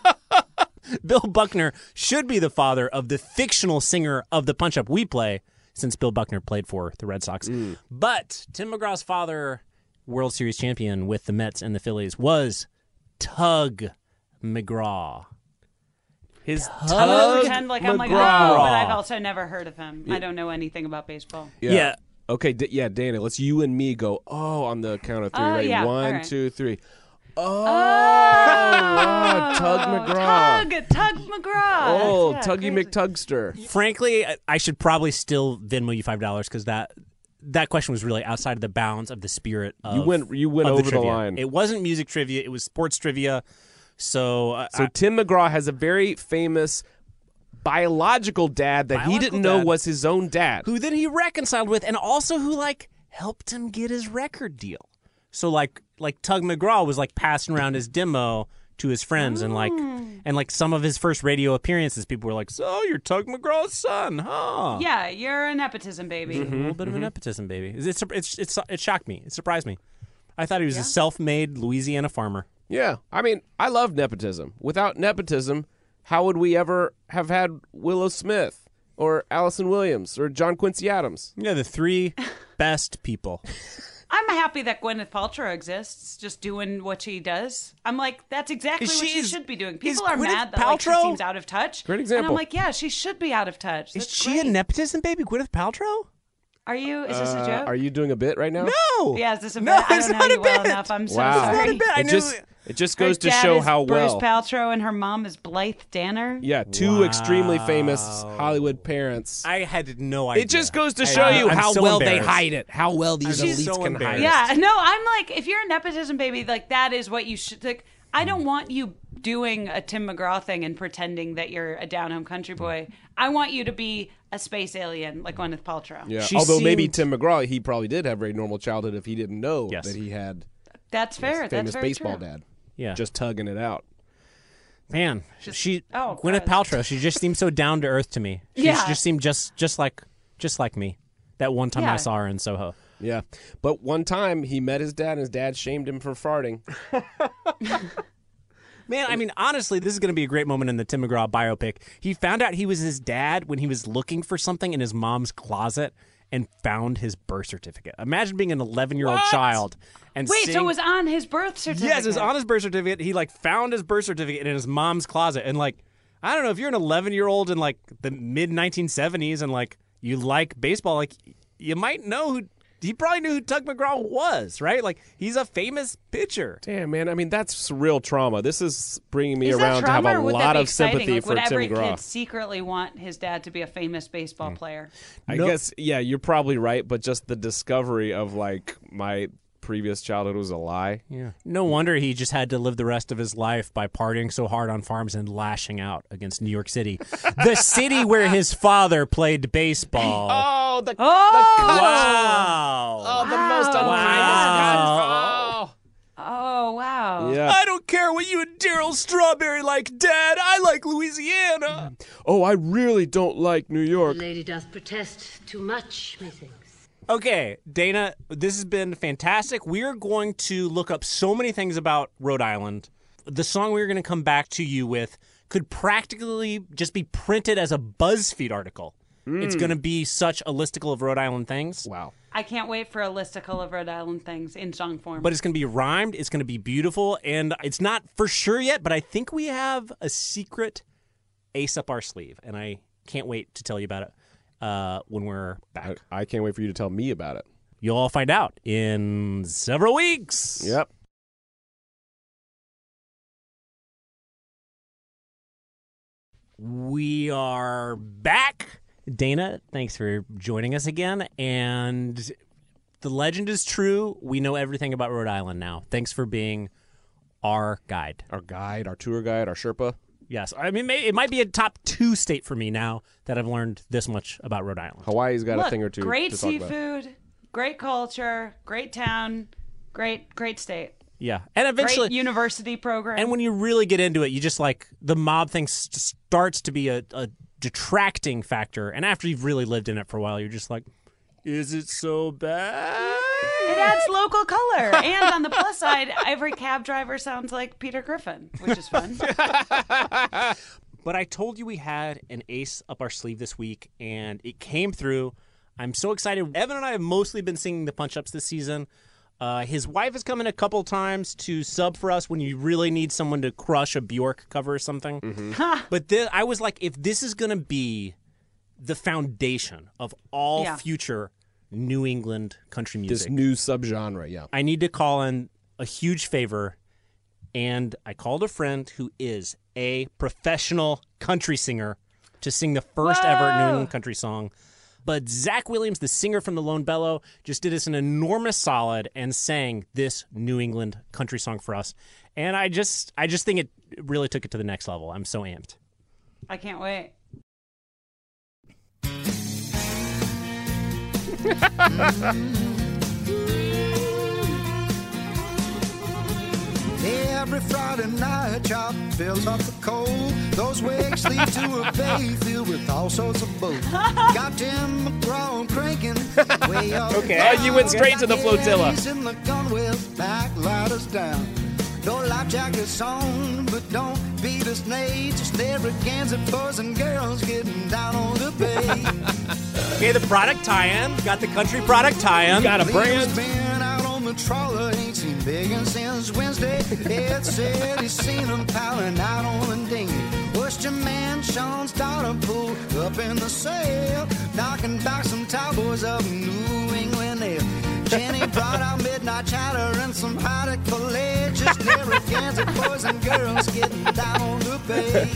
Bill Buckner should be the father of the fictional singer of the Punch Up we play, since Bill Buckner played for the Red Sox. Mm. But Tim McGraw's father, World Series champion with the Mets and the Phillies, was Tug McGraw. His I'm Tug gonna pretend like I'm like, oh, McGraw. but I've also never heard of him. I don't know anything about baseball. Yeah. Yeah. Okay, D- yeah, Dana, let's you and me go, oh, on the count of three. Oh, Ready? yeah, One, all right. two, three. Oh, Oh, wow, Tug McGraw. Tug, Tug McGraw. Oh, Yeah, Tuggy crazy. McTugster. Frankly, I- I should probably still Venmo you five dollars because that that question was really outside of the bounds of the spirit of You went you went of over the, trivia. line. It wasn't music trivia; it was sports trivia. So, uh, so I- Tim McGraw has a very famous biological dad that he Biological didn't know dad. was his own dad. who then he reconciled with, and also who like helped him get his record deal. So like like Tug McGraw was like passing around his demo to his friends, and like and like some of his first radio appearances, people were like, "So you're Tug McGraw's son, huh?" Yeah, you're a nepotism baby. A little bit of a nepotism, baby. It's, it's it's it shocked me. It surprised me. I thought he was a self-made Louisiana farmer. Yeah, I mean, I love nepotism. Without nepotism, how would we ever have had Willow Smith or Allison Williams or John Quincy Adams? Yeah, the three best people. I'm happy that Gwyneth Paltrow exists, just doing what she does. I'm like, that's exactly Is what she- she is- should be doing. is People are Gwyneth mad that like, she Paltrow- seems out of touch. Great And example. I'm like, yeah, she should be out of touch. Is That's she great. a nepotism baby, Gwyneth Paltrow? Are you? Is this a Uh, joke? are you doing a bit right now? No. Yeah, is this a bit? No, I it's don't not know a you well bit. enough. I'm so Wow. sorry. It's not a bit. I It knew just it. it just Her goes to dad show is how Bruce well. Paltrow and her mom is Blythe Danner. Yeah, two extremely famous Wow. Hollywood parents. I had no idea. It just goes to I- show I'm- you I'm how so well they embarrassed. hide it. How well these I'm elites so can hide it. embarrassed. Yeah, no, I'm like, if you're a nepotism baby, like that is what you should. Like, I don't want you doing a Tim McGraw thing and pretending that you're a down home country boy. I want you to be a space alien like Gwyneth Paltrow. Yeah. She Although maybe seemed- Tim McGraw, he probably did have a very normal childhood if he didn't know Yes. that he had That's fair. his That's famous very baseball true. dad. Yeah. Just tugging it out. Man, she oh, Gwyneth gross. Paltrow. She just seemed so down to earth to me. She Yeah. just seemed just just like just like me. That one time Yeah. I saw her in Soho. Yeah. But one time he met his dad and his dad shamed him for farting. Man, I mean, honestly, this is going to be a great moment in the Tim McGraw biopic. He found out he was his dad when he was looking for something in his mom's closet and found his birth certificate. Imagine being an eleven-year-old What? child and Wait, so seeing- it was on his birth certificate? Yes, it was on his birth certificate. He like found his birth certificate in his mom's closet, and like, I don't know if you're an eleven-year-old in like the mid nineteen seventies and like you like baseball, like you might know who. He probably knew who Tug McGraw was, right? Like he's a famous pitcher. Damn, man. I mean, that's real trauma. This is bringing me Is that around to have trauma, a or would lot that be of exciting? sympathy Like, for would Tim every McGraw. kid secretly want his dad to be a famous baseball Mm. player? I No- guess, yeah, you're probably right, but just the discovery of like my previous childhood was a lie. Yeah. No wonder he just had to live the rest of his life by partying so hard on farms and lashing out against New York City, the city where his father played baseball. Oh, the, Oh! the cut. Wow. Oh, the most Wow. unkindest cut. Oh, wow. Oh. Yeah. I don't care what you and Daryl Strawberry like, Dad. I like Louisiana. Oh, I really don't like New York. The lady does protest too much, methinks. Okay, Dana, this has been fantastic. We're going to look up so many things about Rhode Island. The song we're going to come back to you with could practically just be printed as a BuzzFeed article. It's going to be such a listicle of Rhode Island things. Wow. I can't wait for a listicle of Rhode Island things in song form. But it's going to be rhymed. It's going to be beautiful. And it's not for sure yet, but I think we have a secret ace up our sleeve. And I can't wait to tell you about it uh, when we're back. I, I can't wait for you to tell me about it. You'll all find out in several weeks. Yep. We are back. Dana, thanks for joining us again. And the legend is true. We know everything about Rhode Island now. Thanks for being our guide. Our guide, our tour guide, our Sherpa. Yes. I mean, may- it might be a top two state for me now that I've learned this much about Rhode Island. Hawaii's got Look, a thing or two great to talk about. seafood, great culture, great town, great great state, Yeah. And eventually, great university program. and when you really get into it, you just like the mob thing s- starts to be a, a detracting factor. And after you've really lived in it for a while, you're just like, is it so bad? it adds local color. And on the plus side, every cab driver sounds like Peter Griffin, which is fun. But I told you we had an ace up our sleeve this week, and it came through. I'm so excited. Evan and I have mostly been singing the punch-ups this season. Uh, his wife has come in a couple times to sub for us when you really need someone to crush a Bjork cover or something. Mm-hmm. But th- I was like, if this is going to be the foundation of all Yeah. future New England country music, This new subgenre, yeah. I need to call in a huge favor. And I called a friend who is a professional country singer to sing the first Whoa. ever New England country song. But Zach Williams, the singer from the Lone Bellow, just did us an enormous solid and sang this New England country song for us. And I just I just think it really took it to the next level. I'm so amped. I can't wait. Every Friday night, chop fills up the coal. Those wakes lead to a bay filled with all sorts of boats. Got Tim McGraw cranking way up. Okay. Oh, you went straight to the flotilla. He's in the gun with back ladders down. No life jackets on, but don't be dismayed. Just never against it, boys and girls getting down on the bay. Okay, the product tie-in. Got the country product tie-in. Got a Leo's brand. been out on the trawler, ain't seen Biggin since Wednesday. Ed said he's seen him piling out on the dinghy. Worcester man, Sean's daughter pulled up in the sail, knocking back some cowboys of New England ale. Jenny brought out midnight chatter and some haddock fillet. Just Narragansett boys and girls getting down on the bay.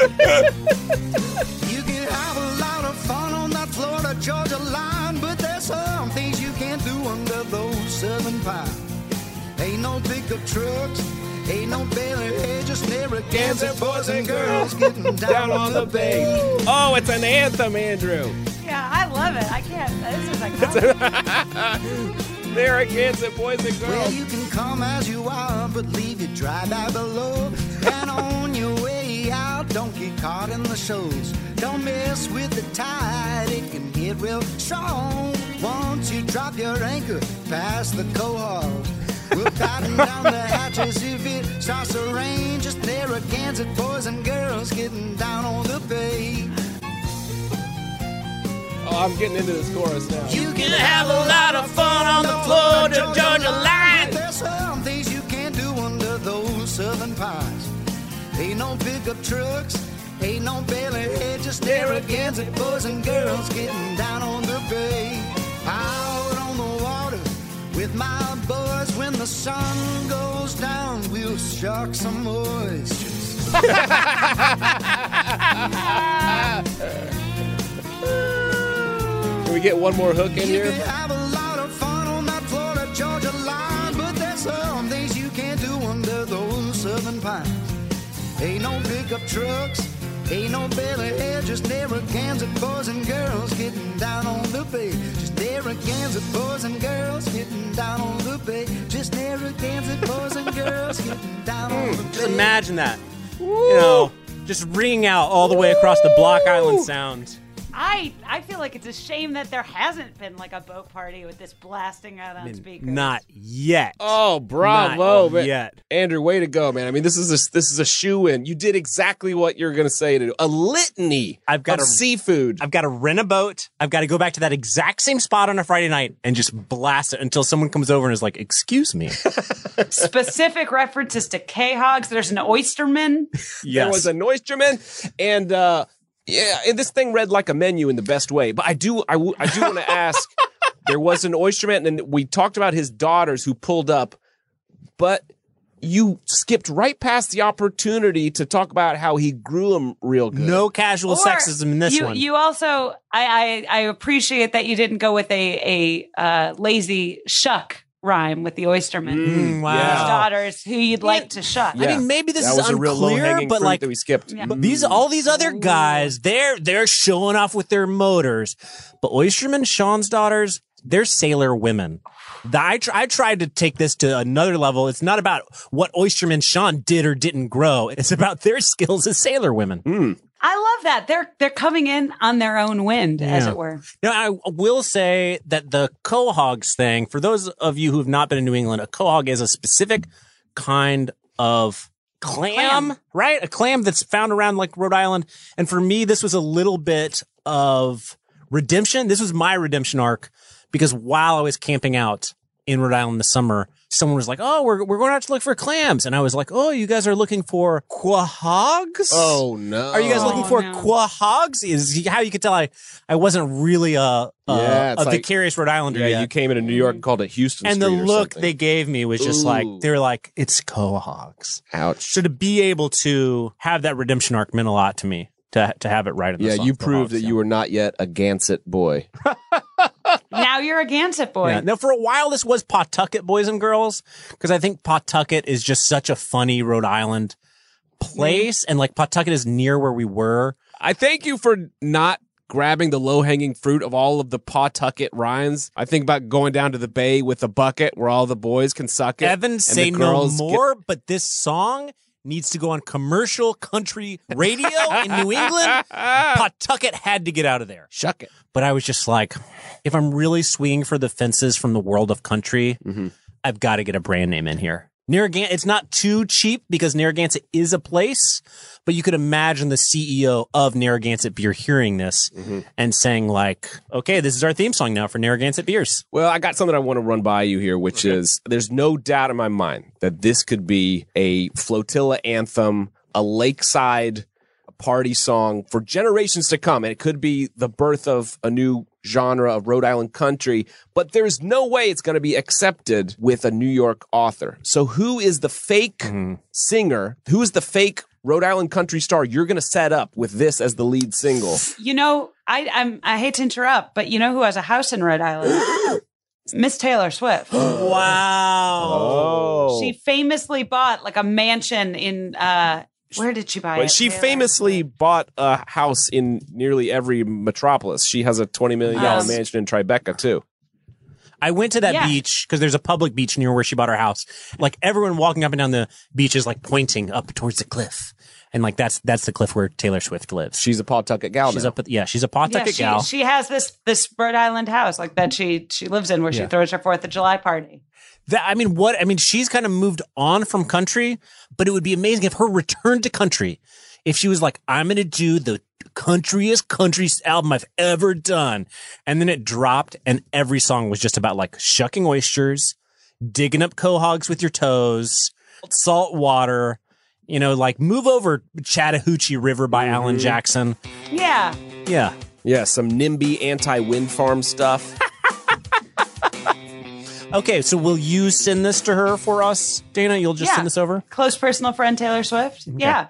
You can have a lot of fun on that Florida Georgia line, but there's some things you can't do under those southern pines. Ain't no pickup trucks, ain't no Bailey hay, just Narragansett boys and girls getting down on the bay. Oh, it's an anthem, Andrew. Yeah, I love it. I can't. This is like. Narragansett boys and girls. Well, you can come as you are, but leave your dry bag below. And on your way out, don't get caught in the shows. Don't mess with the tide, it can get real strong. Once you drop your anchor past the cohort, we'll batten down the hatches if it starts to rain. Just Narragansett boys and girls getting down on the bay. Oh, I'm getting into this chorus now. You can have a lot of fun on the Florida Georgia line. There's some things you can't do under those southern pines. Ain't no pickup trucks, ain't no Bailey hay, just Narragansett boys and girls getting down on the bay. Out on the water with my boys, when the sun goes down, we'll shark some oysters. Can we get one more hook in You here? can have a lot of fun on that Florida Georgia line, but there's some things you can't do under those southern pines. Ain't no pickup trucks, ain't no Bailey hay, just Narragansett boys and girls getting down on the bay. Just Narragansett boys and girls getting down on the bay. Just Narragansett boys and girls getting down on the bay. Just imagine that. You know, just ringing out all the way across the Block Island Sound. I I feel like it's a shame that there hasn't been like a boat party with this blasting out on speakers. Not yet. Oh, bravo, Not man. yet. Andrew, way to go, man. I mean, this is a, this is a shoe-in. You did exactly what you're going to say to do. A litany I've got of a- seafood. I've got to rent a boat. I've got to go back to that exact same spot on a Friday night and just blast it until someone comes over and is like, excuse me. Specific references to K-Hogs. There's an oysterman. There was an oysterman, and uh, yeah, and this thing read like a menu in the best way. But I do, I, w- I do want to ask. There was an oysterman, and we talked about his daughters who pulled up, but you skipped right past the opportunity to talk about how he grew them real good. No casual Or sexism in this you, one. You also, I, I, I appreciate that you didn't go with a a uh, lazy shuck rhyme with the oysterman. Mm, wow. His daughters, who you'd like to shuck. I mean, maybe this That is was a real unclear, low-hanging but fruit like that we skipped. Yeah. but these all these other guys, they're they're showing off with their motors. But Oysterman, Sean's daughters, they're sailor women. The- I, tr- I tried to take this to another level. It's not about what Oysterman Sean did or didn't grow. It's about their skills as sailor women. Mm. I love that. They're they're coming in on their own wind, as Yeah. it were. Now, I will say that the quahogs thing, for those of you who have not been in New England, a quahog is a specific kind of clam, Clam. right? A clam that's found around like Rhode Island. And for me, this was a little bit of redemption. This was my redemption arc because while I was camping out in Rhode Island this summer, someone was like, oh, we're, we're going out to look for clams. And I was like, oh, you guys are looking for quahogs? Oh, no. Are you guys looking Oh, for no. quahogs? Is how you could tell I, I wasn't really a, a, Yeah, it's a like- vicarious Rhode Islander Yeah, yet. you came into New York and called it Houston and the Street or look something. they gave me was just Ooh. like, they were like, it's quahogs. Ouch. So to be able to have that redemption arc meant a lot to me. To, to have it right in the Yeah, song. you proved that you were not yet a Gansett boy. Now you're a Gansett boy. Yeah. Now, for a while, this was Pawtucket, boys and girls, because I think Pawtucket is just such a funny Rhode Island place, and like Pawtucket is near where we were. I thank you for not grabbing the low-hanging fruit of all of the Pawtucket rhymes. I think about going down to the bay with a bucket where all the boys can suck it. Evan, and say the no girls get- more, but this song needs to go on commercial country radio in New England. Pawtucket had to get out of there. Shuck it. But I was just like, if I'm really swinging for the fences from the world of country, Mm-hmm. I've got to get a brand name in here. Narragansett, it's not too cheap because Narragansett is a place, but you could imagine the C E O of Narragansett Beer hearing this Mm-hmm. and saying like, okay, this is our theme song now for Narragansett Beers. Well, I got something I want to run by you here, which is there's no doubt in my mind that this could be a flotilla anthem, a lakeside party song for generations to come. And it could be the birth of a new genre of Rhode Island country, but there's no way it's going to be accepted with a New York author. So who is the fake Mm-hmm. singer? Who is the fake Rhode Island country star you're going to set up with this as the lead single? You know, I I'm I hate to interrupt, but you know who has a house in Rhode Island? Miss Taylor Swift. Wow. Oh. She famously bought like a mansion in uh where did she buy But it? she Taylor? famously bought a house in nearly every metropolis. She has a twenty million dollars Yes. mansion in Tribeca, too. I went to that Yeah. beach because there's a public beach near where she bought her house. Like everyone walking up and down the beach is like pointing up towards the cliff. And like that's that's the cliff where Taylor Swift lives. She's a Pawtucket gal She's now. up at, yeah, she's a Yeah, Pawtucket she, gal. she has this this Rhode Island house like that she she lives in where Yeah. she throws her Fourth of July party. That, I mean, what? I mean, she's kind of moved on from country, but it would be amazing if her return to country, if she was like, I'm going to do the countryest country album I've ever done. And then it dropped and every song was just about like shucking oysters, digging up quahogs with your toes, salt water, you know, like move over Chattahoochee River by Alan Jackson. Yeah. Yeah. Yeah, some NIMBY anti-wind farm stuff. Okay, so will you send this to her for us, Dana? You'll just Yeah. send this over? Close personal friend Taylor Swift. Yeah.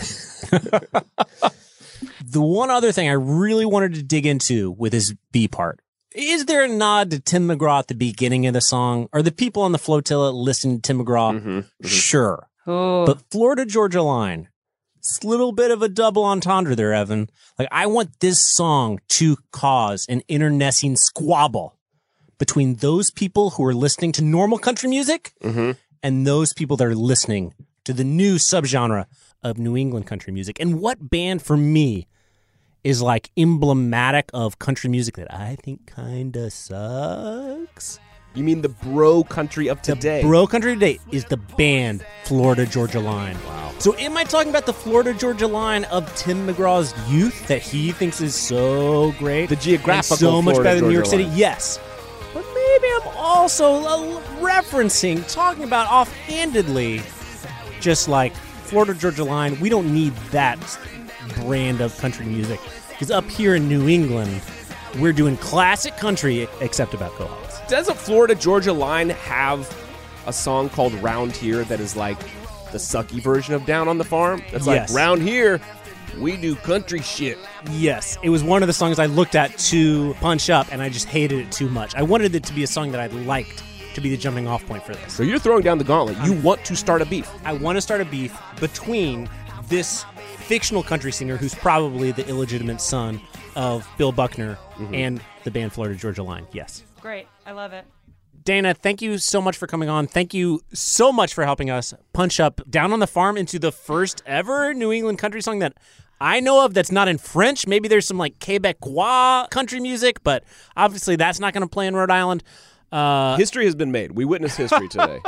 The one other thing I really wanted to dig into with his B part, is there a nod to Tim McGraw at the beginning of the song? Are the people on the flotilla listening to Tim McGraw? Mm-hmm, mm-hmm. Sure. Ooh. But Florida Georgia Line, it's a little bit of a double entendre there, Evan. Like, I want this song to cause an internecine squabble between those people who are listening to normal country music Mm-hmm. and those people that are listening to the new subgenre of New England country music. And what band for me is like emblematic of country music that I think kinda sucks? You mean the bro country of today? The bro country today is the band Florida Georgia Line. Wow. So am I talking about the Florida Georgia Line of Tim McGraw's youth that he thinks is so great? The geographical and so much Florida better than New York Georgia City? Line. Yes. But maybe I'm also uh, referencing, talking about offhandedly, just like Florida Georgia Line. We don't need that brand of country music. Because up here in New England, we're doing classic country except about quahogs. Doesn't Florida Georgia Line have a song called Round Here that is like the sucky version of Down on the Farm? It's Yes. like, round here, we do country shit. Yes, it was one of the songs I looked at to punch up, and I just hated it too much. I wanted it to be a song that I liked to be the jumping off point for this. So you're throwing down the gauntlet. You want to start a beef. I want to start a beef between this fictional country singer who's probably the illegitimate son of Bill Buckner Mm-hmm. and the band Florida Georgia Line. Yes. Great. I love it. Dana, thank you so much for coming on. Thank you so much for helping us punch up Down on the Farm into the first ever New England country song that I know of that's not in French. Maybe there's some like Quebecois country music, but obviously that's not going to play in Rhode Island. Uh, History has been made. We witnessed history today.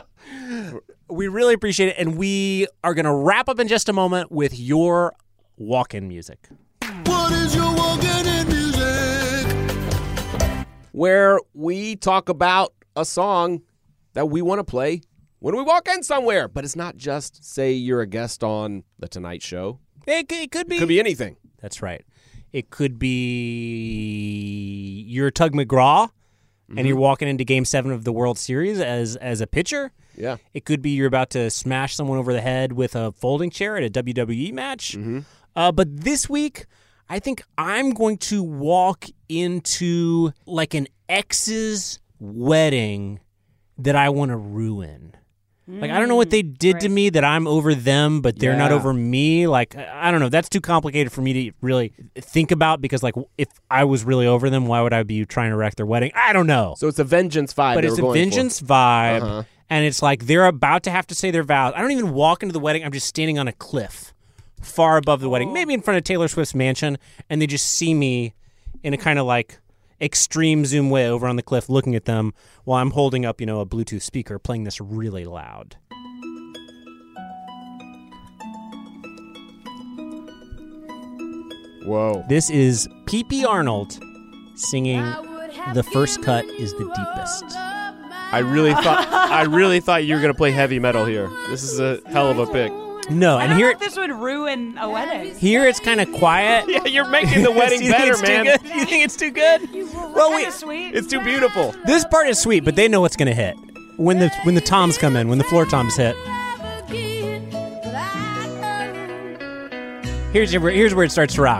we really appreciate it, and we are going to wrap up in just a moment with your walk-in music. What is your walking in music? where we talk about a song that we want to play when we walk in somewhere. But it's not just, say, you're a guest on The Tonight Show. It, it could be. It could be anything. That's right. It could be you're Tug McGraw, mm-hmm. and you're walking into Game Seven of the World Series as as a pitcher. Yeah. It could be you're about to smash someone over the head with a folding chair at a W W E match. Mm-hmm. Uh, but this week, I think I'm going to walk into like an ex's wedding that I want to ruin. Like, I don't know what they did right. to me that I'm over them, but they're Yeah. not over me. Like, I don't know. That's too complicated for me to really think about because, like, if I was really over them, why would I be trying to wreck their wedding? I don't know. So it's a vengeance vibe. But they it's were a going vengeance for. vibe, Uh-huh. and it's like they're about to have to say their vows. I don't even walk into the wedding. I'm just standing on a cliff far above the wedding, maybe in front of Taylor Swift's mansion, and they just see me in a kind of like extreme zoom way over on the cliff looking at them while I'm holding up, you know, a Bluetooth speaker playing this really loud. Whoa. This is P P Arnold singing The First Cut is the Deepest. I really thought I really thought you were going to play heavy metal here. This is a hell of a pick. No, I and don't here know if this would ruin a wedding. here it's kind of quiet. Yeah, you're making the wedding Do you think better, it's too man. good? You think it's too good? Well, we, Kinda sweet. It's too beautiful. this part is sweet, but they know what's going to hit when the when the toms come in, when the floor toms hit. Here's your, here's where it starts to rock.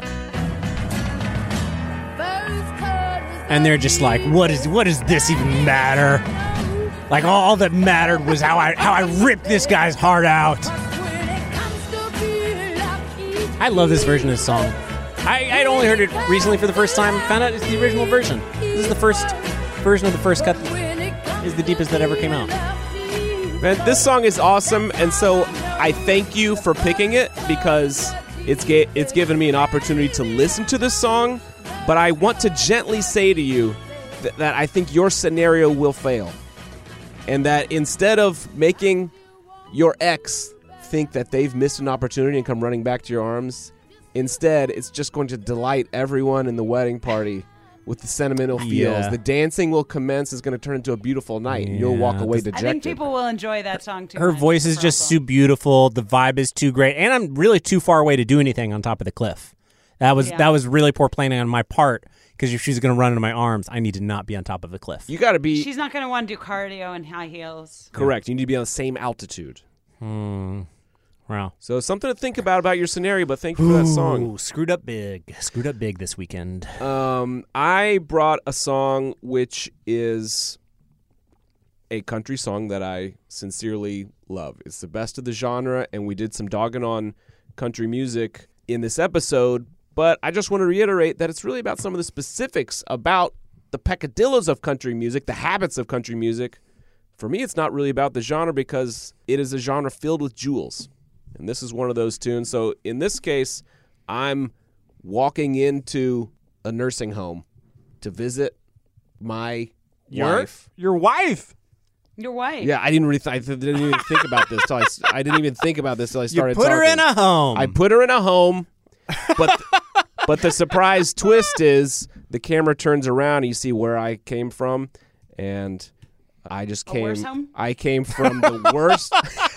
And they're just like, what is what does this even matter? Like all that mattered was how I how I ripped this guy's heart out. I love this version of the song. I, I'd only heard it recently for the first time. Found out it's the original version. This is the first version of The First Cut that is the deepest that ever came out. Man, this song is awesome, and so I thank you for picking it because it's ga- it's given me an opportunity to listen to this song, but I want to gently say to you th- that I think your scenario will fail. And that instead of making your ex think that they've missed an opportunity and come running back to your arms, instead it's just going to delight everyone in the wedding party with the sentimental feels. Yeah. The dancing will commence, is going to turn into a beautiful night, and you'll walk Yeah, away this- I dejected. think people will enjoy that song too Her much voice is for just us too beautiful. The vibe is too great, and I'm really too far away to do anything on top of the cliff. That was Yeah. that was really poor planning on my part because if she's going to run into my arms, I need to not be on top of the cliff. You got to be She's not going to want to do cardio in high heels. correct. You need to be on the same altitude. Hmm. Wow. So something to think about about your scenario, but thank you for that song. Ooh, screwed up big. Screwed up big this weekend. Um, I brought a song which is a country song that I sincerely love. It's the best of the genre, and we did some dogging on country music in this episode, but I just want to reiterate that it's really about some of the specifics about the peccadillos of country music, the habits of country music. For me, it's not really about the genre because it is a genre filled with jewels. And this is one of those tunes. So in this case, I'm walking into a nursing home to visit my Your wife. your wife. Your wife. Yeah, I didn't really. Th- I th- didn't even think about this. Till I, s- I didn't even think about this till I You started. put her talking. in a home. I put her in a home, but but the surprise twist is the camera turns around and you see where I came from, and I just A came. worse home? I came from the worst.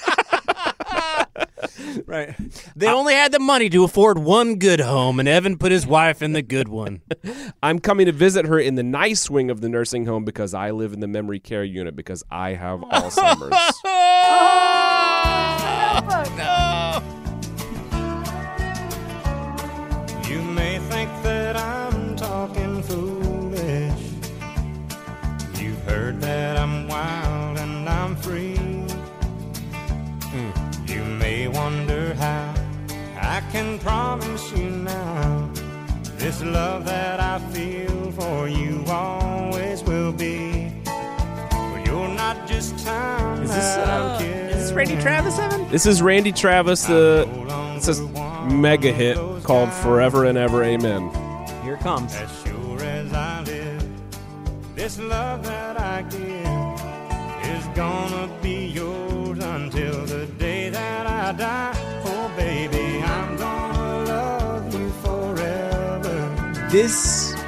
Right. They only had the money to afford one good home, and Evan put his wife in the good one. I'm coming to visit her in the nice wing of the nursing home because I live in the memory care unit because I have Alzheimer's. No. You may think that I'm talking foolish. You've heard that I'm wild and I'm free. You may wonder how I can promise you now this love that I feel for you always will be. For you're not just time. Is this, uh, is this Randy Travis, Evan? This is Randy Travis. The it's a mega hit called "Forever and Ever Amen." Here it comes. As sure as I live, this love that I give is gonna be yours until the day that I die. Oh, baby, I'm gonna love you forever. This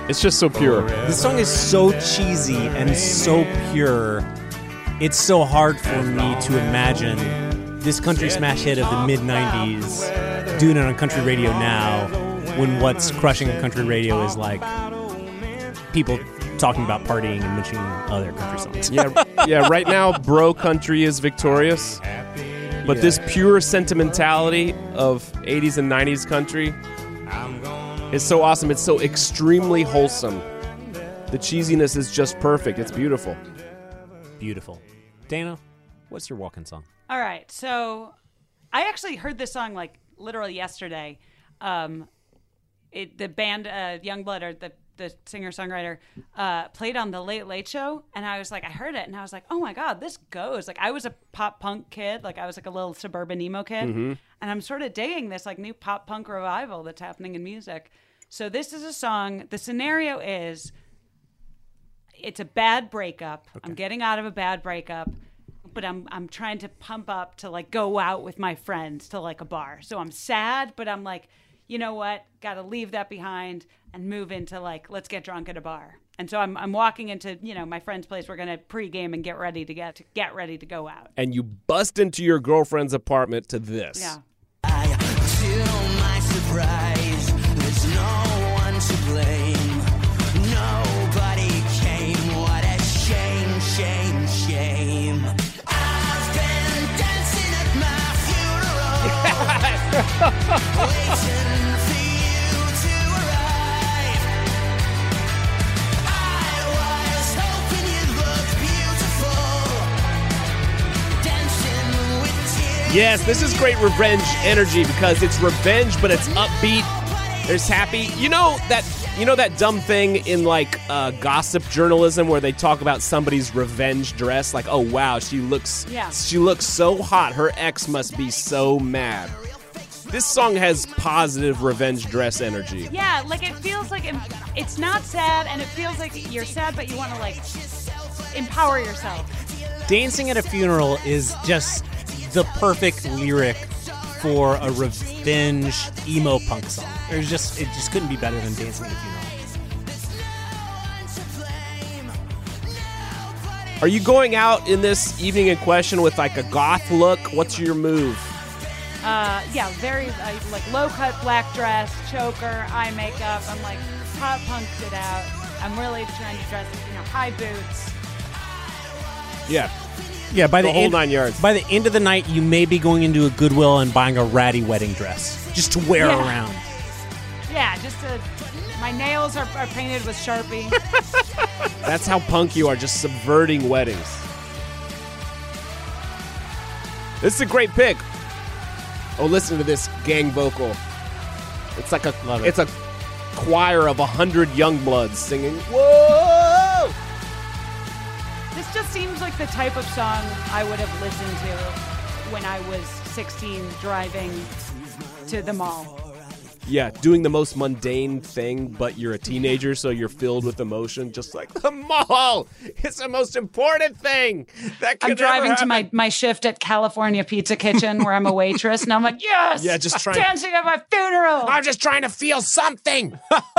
It's just so pure. This song is so cheesy and so pure. It's so hard for me to imagine this country smash hit of the mid nineties doing it on country radio now, when what's crushing on country radio is like people talking about partying and mentioning other country songs. Yeah, yeah. Right now, bro country is victorious, but Yeah. this pure sentimentality of eighties and nineties country is so awesome. It's so extremely wholesome. The cheesiness is just perfect. It's beautiful. Beautiful. Dana, what's your walk-in song? All right, so I actually heard this song like literally yesterday. Um, it the band uh, Youngblood, or the the singer-songwriter, uh, played on the Late Late Show, and I was like, I heard it, and I was like, oh my god, this goes. Like, I was a pop punk kid, like I was like a little suburban emo kid, Mhm. and I'm sort of digging this like new pop punk revival that's happening in music. So this is a song. The scenario is, it's a bad breakup. I'm getting out of a bad breakup, but I'm I'm trying to pump up to like go out with my friends to like a bar. So I'm sad, but I'm like, you know what? Got to leave that behind and move into like, let's get drunk at a bar. And so I'm I'm walking into, you know, my friend's place. We're gonna pregame and get ready to get to get ready to go out. And you bust into your girlfriend's apartment to this. Yeah. To my surprise, there's no one to blame. Nobody came. What a shame, shame, shame. I've been dancing at my funeral, waiting for you to arrive. I was hoping you'd look beautiful, dancing with tears. Yes, this is great revenge energy because it's revenge, but it's upbeat. There's happy. You know that you know that dumb thing in like uh, gossip journalism where they talk about somebody's revenge dress, like, oh wow, she looks Yeah. she looks so hot. Her ex must be so mad. This song has positive revenge dress energy. Yeah, like it feels like it, it's not sad, and it feels like you're sad, but you want to like empower yourself. Dancing at a Funeral is just the perfect lyric for a revenge emo punk song. There's just it just couldn't be better than Dancing at a Funeral. Are you going out in this evening in question with like a goth look? What's your move? Uh, yeah, very uh, like low cut black dress, choker, eye makeup. I'm like pop punked it out. I'm really trying to dress, you know, high boots. Yeah. Yeah, by the, The whole end, nine yards. By the end of the night, you may be going into a Goodwill and buying a ratty wedding dress just to wear Yeah. around. Yeah, just to, my nails are, are painted with Sharpie. That's how punk you are, just subverting weddings. This is a great pick. Oh, listen to this gang vocal. It's like a Love it. it's a choir of a hundred Youngbloods singing. Whoa! This just seems like the type of song I would have listened to when I was sixteen driving to the mall. Yeah, doing the most mundane thing, but you're a teenager, so you're filled with emotion, just like the mall. It's the most important thing that could I'm driving ever to my, happen. my shift at California Pizza Kitchen where I'm a waitress, and I'm like, yes! Yeah, just trying- dancing at my funeral! I'm just trying to feel something.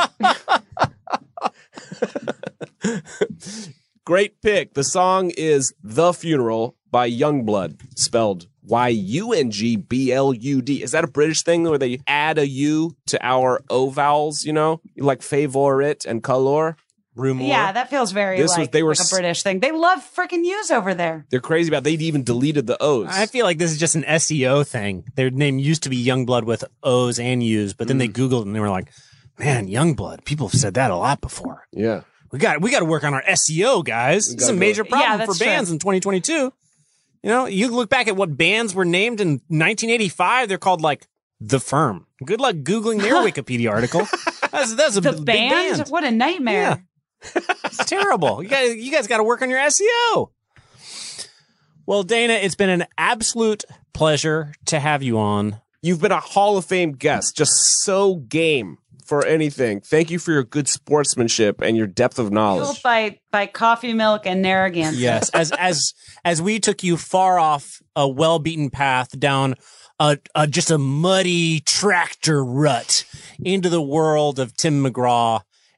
Great pick. The song is The Funeral by Youngblood, spelled Y U N G B L U D. Is that a British thing where they add a U to our O vowels, you know? Like favorite and color? Rumor? Yeah, that feels very This was- like, they were like a s- British thing. They love freaking U's over there. They're crazy about it. They'd even deleted the O's. I feel like this is just an S E O thing. Their name used to be Youngblood with O's and U's, but then they Googled and they were like, man, Youngblood. People have said that a lot before. Yeah. We got we got to work on our S E O, guys. It's a gotta go. major problem Yeah, for that's bands true. in twenty twenty-two. You know, you look back at what bands were named in nineteen eighty-five. They're called like The Firm. Good luck Googling their Wikipedia article. That's, that's a The big band? band. What a nightmare. It's terrible. You guys, you guys got to work on your S E O. Well, Dana, it's been an absolute pleasure to have you on. You've been a Hall of Fame guest, just so game for anything. Thank you for your good sportsmanship and your depth of knowledge. Fueled by, by coffee milk and Narragansett. Yes, as as as we took you far off a well-beaten path down a, a just a muddy tractor rut into the world of Tim McGraw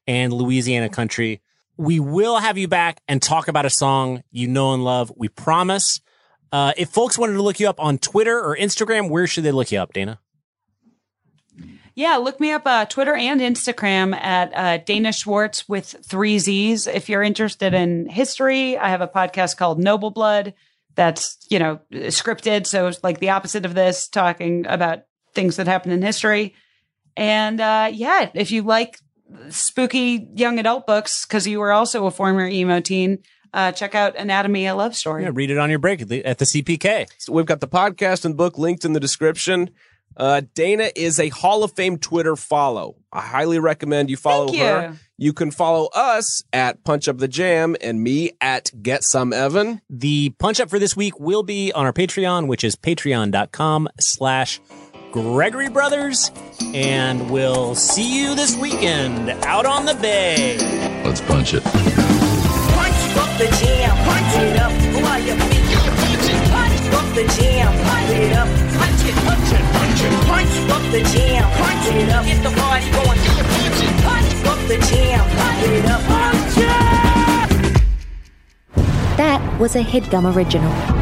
and Louisiana country. We will have you back and talk about a song you know and love. We promise. Uh, if folks wanted to look you up on Twitter or Instagram, where should they look you up, Dana? Yeah, look me up uh, Twitter and Instagram at uh, Dana Schwartz with three Z's. If you're interested in history, I have a podcast called Noble Blood that's, you know, scripted. So it's like the opposite of this, talking about things that happened in history. And uh, yeah, if you like spooky young adult books, because you were also a former emo teen, uh, check out Anatomy, a Love Story. Yeah, read it on your break at the, at the C P K. So we've got the podcast and book linked in the description. Uh, Dana is a Hall of Fame Twitter follow. I highly recommend you follow Thank you. her. You can follow us at Punch Up the Jam and me at Get Some Evan. The punch up for this week will be on our Patreon, which is patreon.com slash Gregory Brothers. And we'll see you this weekend out on the bay. Let's punch it. Punch up the jam, punch it up while your feet. Punch up the jam, punch it up, punch it, punch it, punch it. Punch up the jam, punch it up, get the party going. Punch up the jam, punch it up, punch it. That was a HeadGum original.